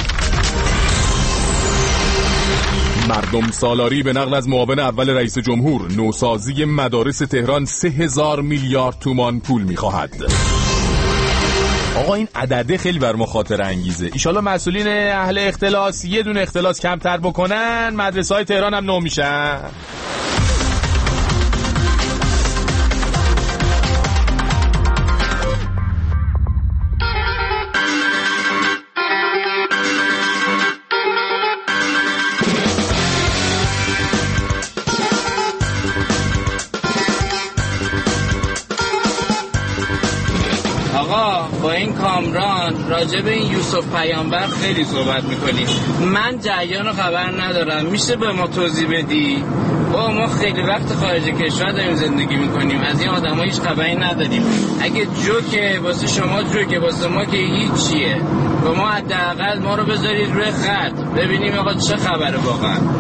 مردم سالاری به نقل از معاون اول رئیس جمهور نوسازی مدارس تهران سه هزار میلیارد تومان پول میخواهد. آقا این عدده خیلی بر ما خاطر انگیزه. ایشالا مسئولین اهل اختلاس یه دونه اختلاس کمتر بکنن، مدرسه های تهران هم نو میشن. با این کامران راجع به این یوسف پیامبر خیلی صحبت میکنیم. من جریان رو خبر ندارم، میشه به ما توضیح بدی؟ با ما خیلی وقت خارج کشور داریم زندگی میکنیم، از این آدم ها هیچ خبری نداریم. اگه جوکه واسه شما جوکه، واسه ما که هیچیه. با ما حداقل ما رو بذارید روی خط ببینیم آقا چه خبره واقعا.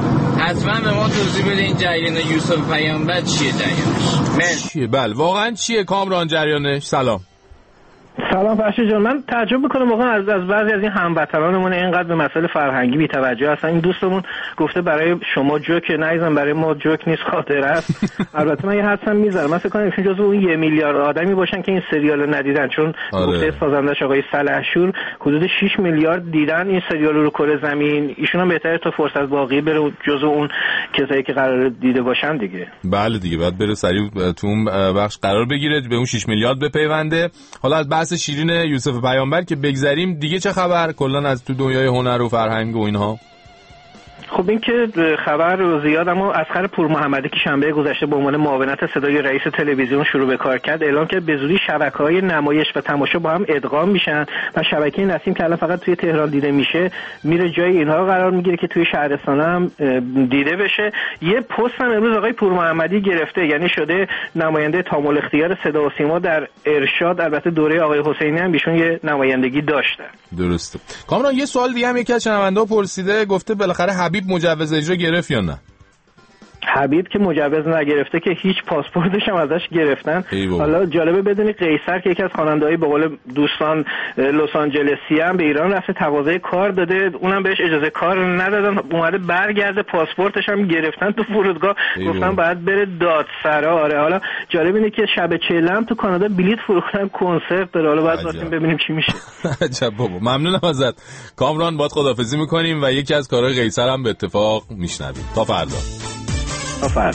حتما به ما توضیح بده این جریان یوسف پیامبر چیه جریانش؟ چیه؟ بله واقعا چیه کامران جریانش؟ سلام. سلام فرشید جان، من تعجب میکنم واقعا از از بعضی از این هموطنانمون اینقدر به مسائل فرهنگی بی توجه هستن. این دوستمون گفته برای شما جوک نایزن، برای ما جوک نیست خاطره است. البته من یه حدسم میذارم، من فکر کنم ایشون جزو اون یه میلیارد آدمی باشن که این سریال ندیدن، چون آره. گفته سازندش آقای سلحشور حدود شش میلیارد دیدن این سریال رو کره زمین. ایشون هم بهتره تا فرصت باقی بره جزو اون کسایی که قرار دیده باشن دیگه. بله دیگه بعد بره سریع تو اون بخش قرار بگیره، به اون شش میلیارد بپیونده. حالا از بحث شیرین یوسف پیامبر که بگذریم، دیگه چه خبر کلا از تو دنیای هنر و فرهنگ و اینها؟ خب این که خبر زیاد، اما اسخر پور محمدی که شنبه گذشته به عنوان معاونت صدای رئیس تلویزیون شروع به کار کرد، اعلام کرد به زودی شبکه‌های نمایش و تماشا با هم ادغام میشن و شبکه نسیم که الان فقط توی تهران دیده میشه میره جای اینها قرار میگیره که توی شهرستان‌ها هم دیده بشه. یه پست هم امروز آقای پور محمدی گرفته، یعنی شده نماینده تامل اختیار صدا و سیما در ارشاد. البته دوره آقای حسینی هم ایشون یه نمایندگی داشته. درسته. کامران یه سوال دیگه هم یکی از شنونده‌ها پرسیده، گفته بالاخره حبیب مجوز اجرا گرفت یا نه؟ حبیب که مجوز نگرفته که هیچ، پاسپورتش هم ازش گرفتن. حالا جالبه بدونی قیصر که یکی از خواننده‌های به قول دوستان لس آنجلسی هم به ایران رفته تقاضای کار داده، اونم بهش اجازه کار ندادن، اومده برگرده پاسپورتش هم گرفتن تو فرودگاه، گفتن باید بره دادسرا. آره حالا جالب اینه که شب چهلم تو کانادا بلیت فروختن کنسرت داره، حالا باید واسه ببینیم چی میشه. عجب بابا. ممنونم ازت کامران، باید خداحافظی می‌کنیم و یکی از کارهای قیصر هم به اتفاق میشنویم. تا فردا. فرد.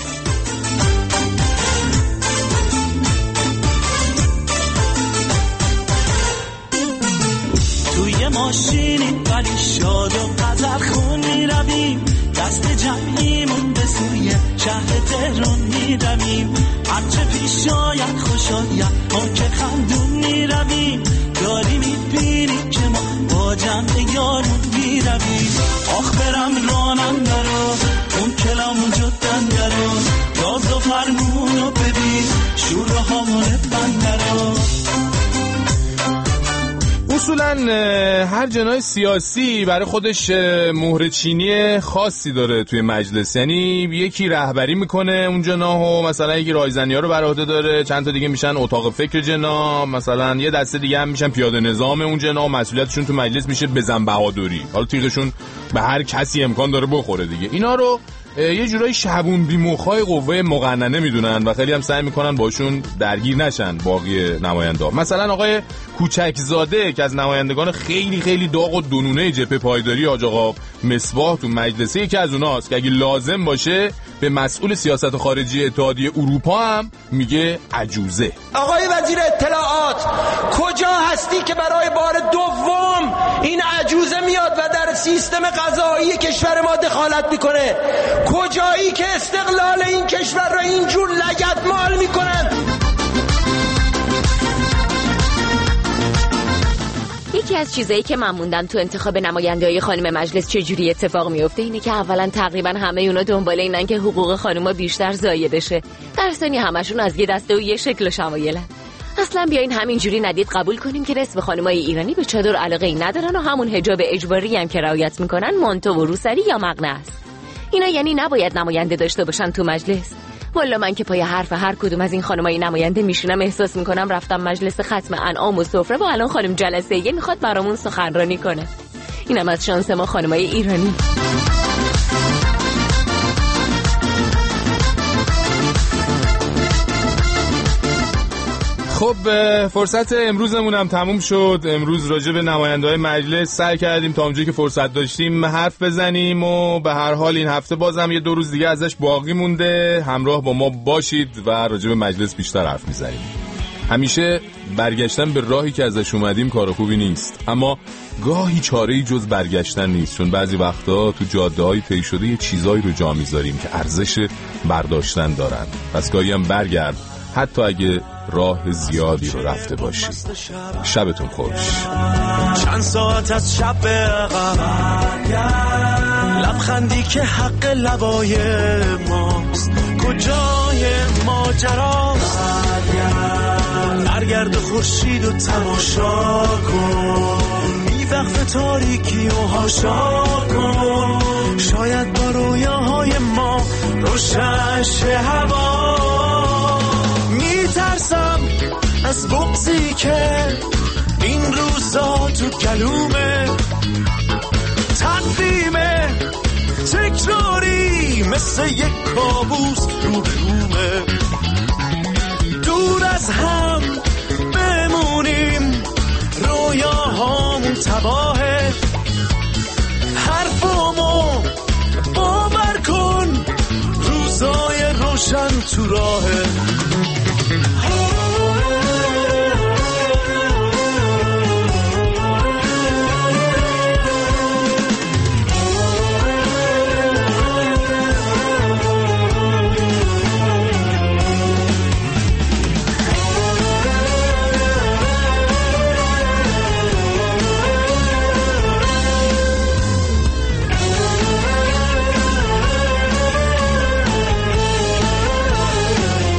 توی ماشینی ولی شاد و غزل خون میرویم، دست جمعیمون به سوی شهر تهران میرویم، هرچه پیش آید خوش آید ما که خندون میرویم، داری میبینی که ما با جمع یارون میرویم. آخ برم راننده رو اون کلام جدنده رو، راز و فرمونو ببین شور و حال بنده رو. اصولا هر جناح سیاسی برای خودش مهر چینی خاصی داره توی مجلس، یعنی یکی رهبری میکنه اون جناح و مثلا یکی رایزنی‌ها رو بر عهده داره، چند تا دیگه میشن اتاق فکر جناح، مثلا یه دسته دیگه هم میشن پیاده نظام اون جناح، مسئولیتشون تو مجلس میشه بزن بهادری. حالا تیغشون به هر کسی امکان داره بخوره دیگه. اینا رو یه جورایی شبون بیمخای قوه مقننه میدونن و خیلی هم سعی میکنن باشون درگیر نشن باقی نماینده‌ها. مثلا آقای کوچکزاده که از نمایندگان خیلی خیلی داغ و دونونه جبهه پایداری حاج آقا مصباح تو مجلسه یکی از اوناست که اگه لازم باشه به مسئول سیاست خارجی اتحادیه اروپا هم میگه عجوزه. آقای وزیر اطلاعات کجا هستی که برای بار دوم این عجوزه میاد و در سیستم قضایی کشور ما دخالت میکنه؟ کجایی که استقلال این کشور را اینجور لگد مال میکنن؟ یکی از چیزایی که من موندم تو انتخاب نماینده‌های خانم مجلس چجوری اتفاق میفته اینه که اولا تقریبا همه اونا دنبال اینن که حقوق خانوما بیشتر ضایع بشه، در ثانی همشون از یه دسته و یه شکل و شمایلن. اصلا بیاین همینجوری ندید قبول کنیم که نصف خانمای ایرانی به چادر علاقه‌ای ندارن و همون حجاب اجباری هم که رعایت میکنن مانتو و روسری یا مقنعه است. اینا یعنی نباید نماینده داشته باشن تو مجلس. والا من که پای حرف هر کدوم از این خانمای نماینده میشینم احساس میکنم رفتم مجلس ختم انعام و سفره و الان خانم جلسه یه میخواد برامون سخنرانی کنه. اینم از شانس ما خانمای ایرانی. خب فرصت امروزمون هم تموم شد. امروز راجع به نماینده‌های مجلس سعی کردیم تا اونجایی که فرصت داشتیم حرف بزنیم و به هر حال این هفته بازم یه دو روز دیگه ازش باقی مونده. همراه با ما باشید و راجع به مجلس بیشتر حرف میزنیم. همیشه برگشتن به راهی که ازش اومدیم کار خوبی نیست، اما گاهی چاره‌ای جز برگشتن نیست، چون بعضی وقتا تو جاده‌های طی شده یه چیزایی رو جا میذاریم که ارزش برداشتن دارن. پس گاهی هم برگرد، حتی اگه راه زیادی رو رفته باشی. شبتون خوش. چند ساعت از شب عقب، لبخندی که حق لبای ماست، کجای ماجراست؟ برگرد خورشید و تماشا کن، بی وقف تاریکی و هاشا کن، شاید با رویاهای روشن شه هوا. میترسم از بغضی که این روزا تو گلومه، تقویمه تکراری مثل یک کابوس رو رومه. دور از هم بمونیم رویاهامون تباهه، حرفامو باور کن روزای روشن تو راهه.